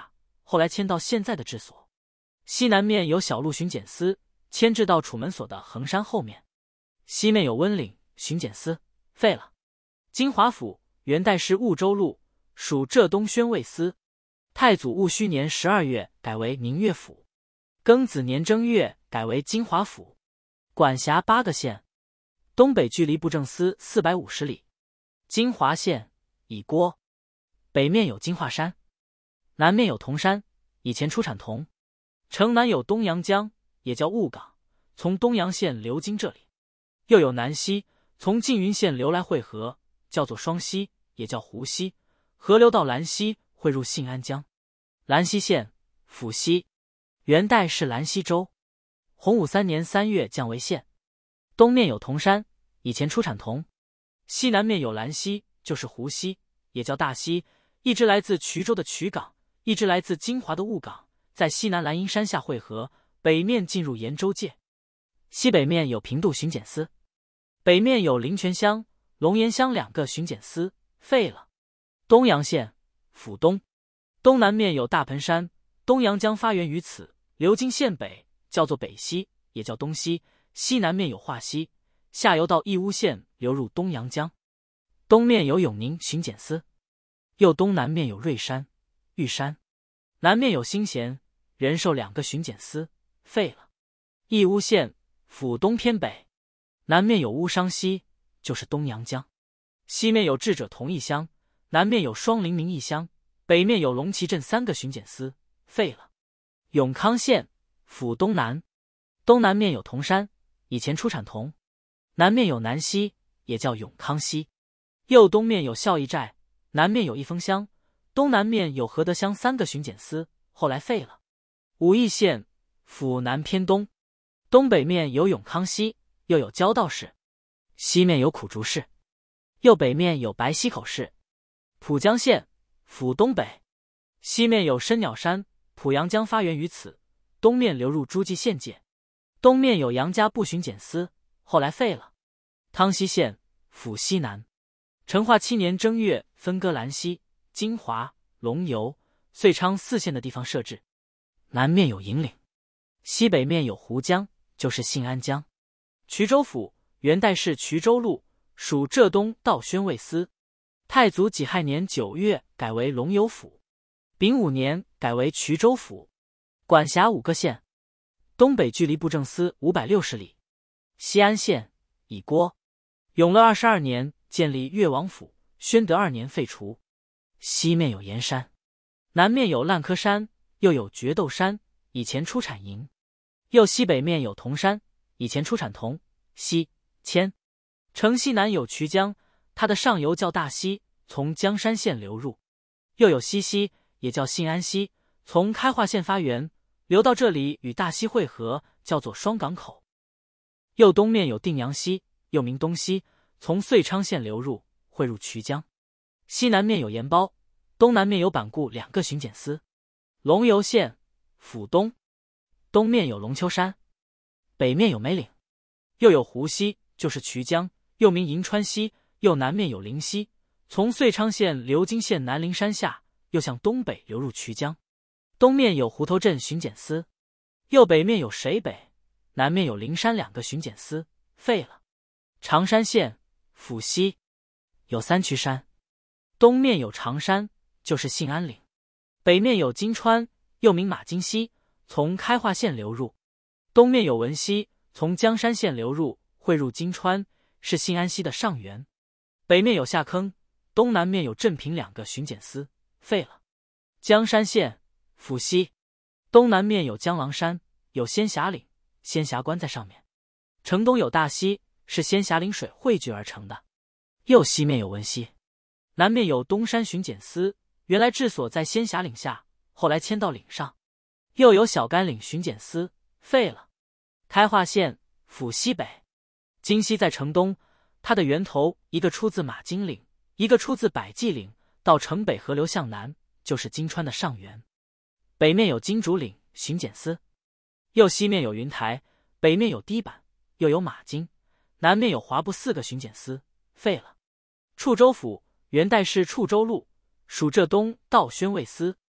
后来迁到现在的治所。西南面有小路巡检司，迁至到楚门所的衡山后面。西面有温岭巡检司，废了。金华府元代是婺州路，属浙东宣慰司。太祖戊戌年12月改为宁越府，庚子年正月改为金华府，管辖8个县。东北距离布政司450里。金华县以郭，北面有金华山，南面有铜山，以前出产铜。城南有东阳江，也叫雾港，从东阳县流经这里。又有南溪，从缙云县流来汇合，叫做双溪，也叫湖溪，河流到兰溪，汇入信安江。兰溪县，府溪，元代是兰溪州。洪武3年3月降为县。东面有铜山，以前出产铜。西南面有兰溪，就是湖溪，也叫大溪，一支来自衢州的衢港，一支来自金华的雾港，在西南兰阴山下汇合，北面进入延州界。西北面有平度巡检司，北面有灵泉乡、龙岩乡2个巡检司，废了。东阳县，府东。东南面有大盆山，东阳江发源于此，流经县北，叫做北溪，也叫东溪。西南面有华溪，下游到义乌县，流入东阳江。东面有永宁巡检司，右东南面有瑞山、玉山，南面有兴贤、仁寿2个巡检司，废了。义乌县府东偏北，南面有乌商溪，就是东阳江。西面有智者同一乡，南面有双林明一乡，北面有龙旗镇3个巡检司，废了。永康县府东南，东南面有铜山，以前出产铜。南面有南溪，也叫永康溪。右东面有孝义寨，南面有一峰乡，东南面有合德乡3个巡检司，后来废了。武义县府南偏东，东北面有永康溪，又有交道市。西面有苦竹市，右北面有白溪口市。浦江县府东北，西面有深鸟山，濮阳江发源于此，东面流入诸暨县界。东面有杨家步巡检司，后来废了。汤溪县府西南，成化7年正月分割兰溪、金华、龙游、遂昌4县的地方设置。南面有银岭，西北面有湖江，就是信安江。衢州府元代是衢州路，属浙东道宣慰司。太祖己亥年9月改为龙游府，丙午年改为衢州府，管辖5个县。东北距离布政司560里。西安县以郭。永乐22年建立越王府，宣德2年废除。西面有盐山，南面有烂柯山，又有决斗山，以前出产银。右西北面有铜山，以前出产铜。西迁。城西南有衢江，它的上游叫大溪，从江山县流入。又有西溪，也叫信安溪，从开化县发源，流到这里与大溪汇合，叫做双港口。右东面有定阳溪，又名东溪，从遂昌县流入，汇入衢江。西南面有盐包，东南面有板固2个巡检司。龙游县府东，东面有龙丘山，北面有梅岭，又有湖溪，就是衢江，又名银川溪，又南面有灵溪，从遂昌县流经县南陵山下，又向东北流入衢江。东面有湖头镇巡检司，右北面有水北，南面有灵山2个巡检司，废了。常山县府西，有3衢山，东面有长山，就是信安岭，北面有金川，又名马金溪，从开化县流入。东面有文溪，从江山县流入，汇入金川，是信安溪的上源。北面有下坑，东南面有镇平2个巡检司，废了。江山县府西，东南面有江郎山，有仙霞岭，仙霞关在上面。城东有大溪，是仙霞岭水汇聚而成的。右西面有文溪，南面有东山巡检司，原来治所在仙霞岭下，后来迁到岭上。又有小甘岭巡检司，废了。开化县府西北，金溪在城东，它的源头一个出自马金岭，一个出自百济岭，到城北河流向南，就是金川的上源。北面有金竹岭巡检司，右西面有云台，北面有堤板，又有马金，南面有华埠4个巡检司，废了。处州府元代是处州路，属浙东道宣慰司。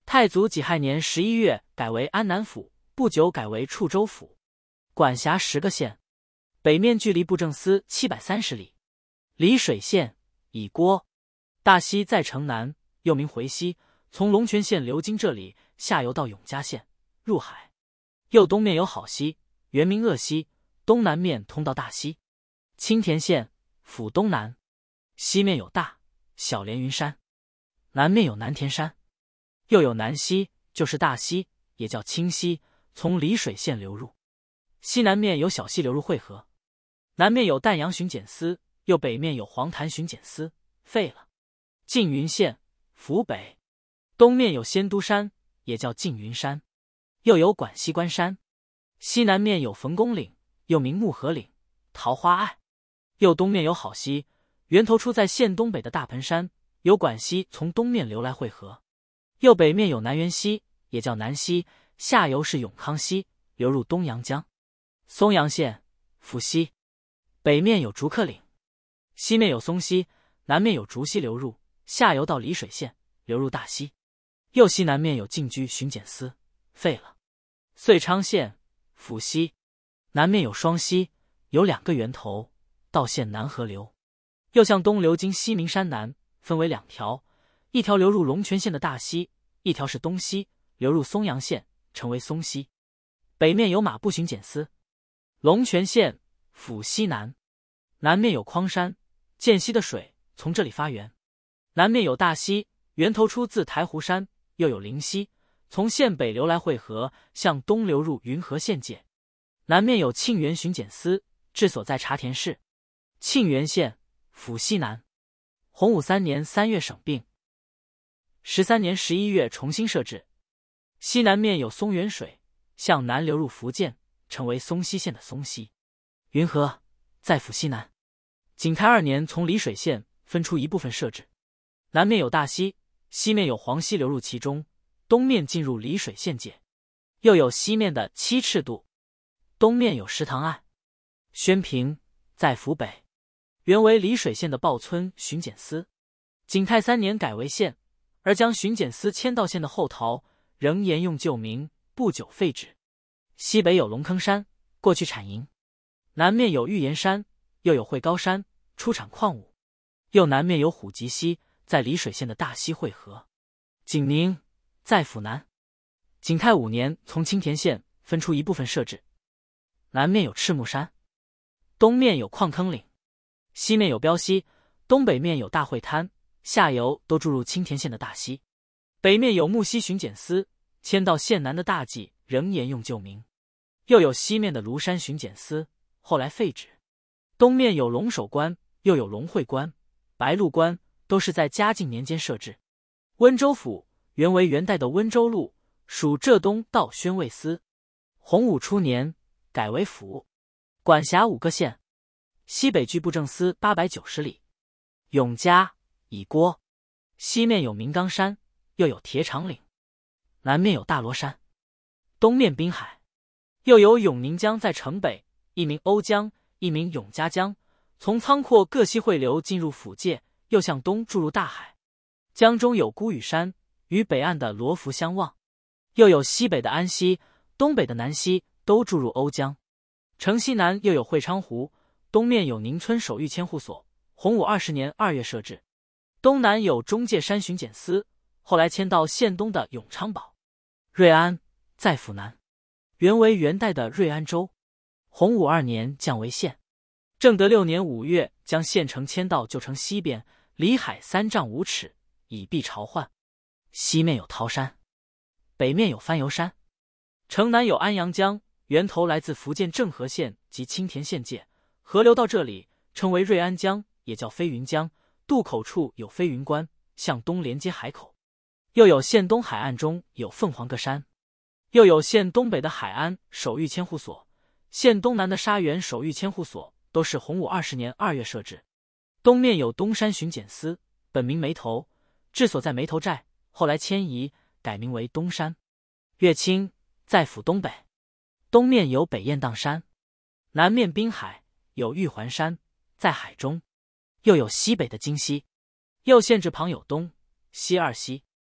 太祖己亥年11月改为安南府，不久改为处州府，管辖10个县，北面距离布政司730里。离水县以郭。大溪在城南，又名回溪，从龙泉县流经这里，下游到永嘉县，入海。右东面有好溪，原名鄂溪，东南面通到大溪。青田县府东南，西面有大小连云山，南面有南田山。又有南溪，就是大溪，也叫清溪，从离水县流入。西南面有小溪流入汇合。南面有淡阳巡检司，右北面有黄潭巡检司，废了。缙云县府北，东面有仙都山，也叫缙云山，又有管西关山。西南面有冯公岭，又名木河岭、桃花隘。右东面有好溪，源头出在县东北的大盆山，有管溪从东面流来汇合。右北面有南园溪，也叫南溪，下游是永康溪，流入东阳江。松阳县府西，北面有竹客岭，西面有松溪，南面有竹溪流入，下游到离水县，流入大溪。右西南面有禁居巡检司，废了。遂昌县府西，南面有双溪，有2个源头，到县南河流，又向东流经西明山南，分为2条，一条流入龙泉县的大溪，一条是东溪，流入松阳县，成为松溪。北面有马步巡检司。龙泉县府西南，南面有匡山，涧溪的水从这里发源。南面有大溪，源头出自台湖山，又有灵溪，从县北流来汇合，向东流入云和县界。南面有沁源巡检司，治所在茶田市。沁源县府西南，洪武3年3月省并，13年11月重新设置。西南面有松原水，向南流入福建，成为松溪县的松溪。云和在府西南。景泰2年从离水县分出一部分设置，南面有大溪，西面有黄溪流入其中，东面进入离水县界。又有西面的7尺渡，东面有石塘岸。宣平在府北，原为离水县的鲍村巡检司。景泰3年改为县，而将巡检司迁到县的后桃，仍沿用旧名，不久废止。西北有龙坑山，过去产银。南面有玉岩山，又有会高山，出产矿物。又南面有虎脊溪，在离水县的大溪汇合。景宁在府南。景泰5年从青田县分出一部分设置，南面有赤木山，东面有矿坑岭，西面有标溪，东北面有大会滩，下游都注入青田县的大溪。北面有木溪巡检司，迁到县南的大计，仍沿用旧名。又有西面的庐山巡检司，后来废止。东面有龙首关，又有龙会关、白鹿关，都是在嘉靖年间设置。温州府原为元代的温州路，属浙东道宣慰司。洪武初年改为府，管辖5个县，西北距布政司890里。永嘉以郭，西面有明冈山，又有铁场岭，南面有大罗山，东面滨海。又有永宁江在城北，一名瓯江，一名永嘉江，从仓阔各溪汇流进入府界，又向东注入大海。江中有孤屿山，与北岸的罗浮相望。又有西北的安溪，东北的南溪，都注入瓯江。城西南又有会昌湖，东面有宁村守御千户所，洪武20年2月设置。东南有中界山巡检司，后来迁到县东的永昌堡。瑞安在府南，原为元代的瑞安州，洪武2年降为县。正德6年5月将县城迁到旧城西边，离海3丈5尺，以避潮患。西面有桃山，北面有番油山。城南有安阳江，源头来自福建政和县及青田县界，河流到这里称为瑞安江，也叫飞云江。渡口处有飞云关，向东连接海口。又有县东海岸中有凤凰阁山。又有县东北的海安守御千户所，县东南的沙园守御千户所，都是洪武20年2月设置。东面有东山巡检司，本名眉头，治所在眉头寨，后来迁移，改名为东山。乐清在府东北，东面有北雁荡山，南面滨海，有玉环山，在海中。又有西北的荆溪。右县治旁有东西2溪。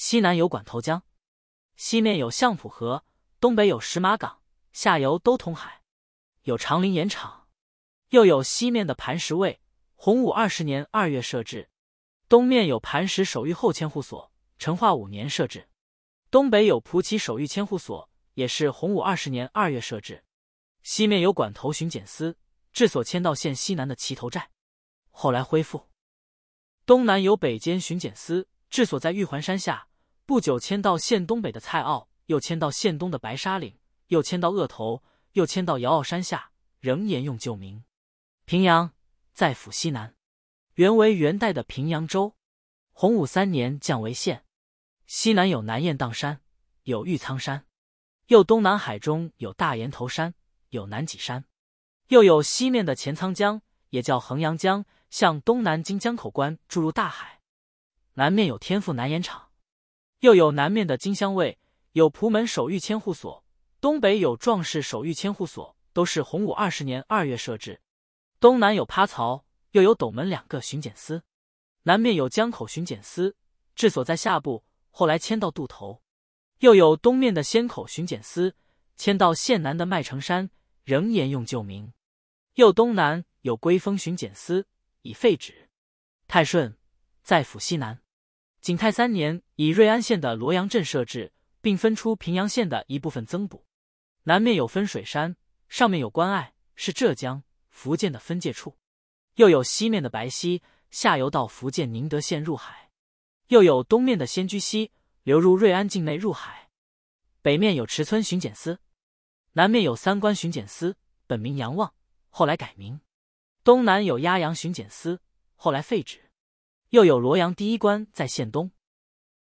西南有管头江，西面有相浦河，东北有石马港，下游都通海，有长陵盐场。又有西面的磐石卫，洪武20年2月设置，东面有磐石守御后千户所，成化5年设置。东北有蒲圻守御千户所，也是洪武20年2月设置。西面有管头巡检司，治所迁到县西南的齐头寨，后来恢复。东南有北监巡检司，治所在玉环山下，不久迁到县东北的蔡鏊，又迁到县东的白沙岭，又迁到鄂头，又迁到瑶坳山下，仍沿用旧名。平阳在府西南，原为元代的平阳州，洪武3年降为县。西南有南雁荡山，有玉苍山，又东南海中有大岩头山，有南脊山，又有西面的钱仓江，也叫衡阳江，向东南经江口关注入大海。南面有天父南盐场，又有南面的金乡卫，有蒲门守御千户所，东北有壮士守御千户所，都是洪武20年2月设置。东南有趴槽，又有斗门2个巡检司，南面有江口巡检司，治所在下部，后来迁到渡头。又有东面的仙口巡检司，迁到县南的麦城山，仍沿用旧名。又东南有龟峰巡检司，已废止。泰顺在府西南，景泰3年以瑞安县的罗阳镇设置，并分出平阳县的一部分增补。南面有分水山，上面有关隘，是浙江福建的分界处。又有西面的白溪，下游到福建宁德县入海。又有东面的仙居溪，流入瑞安境内入海。北面有池村巡检司，南面有三关巡检司，本名杨望，后来改名。东南有鸭阳巡检司，后来废止。又有罗阳第一关在县东。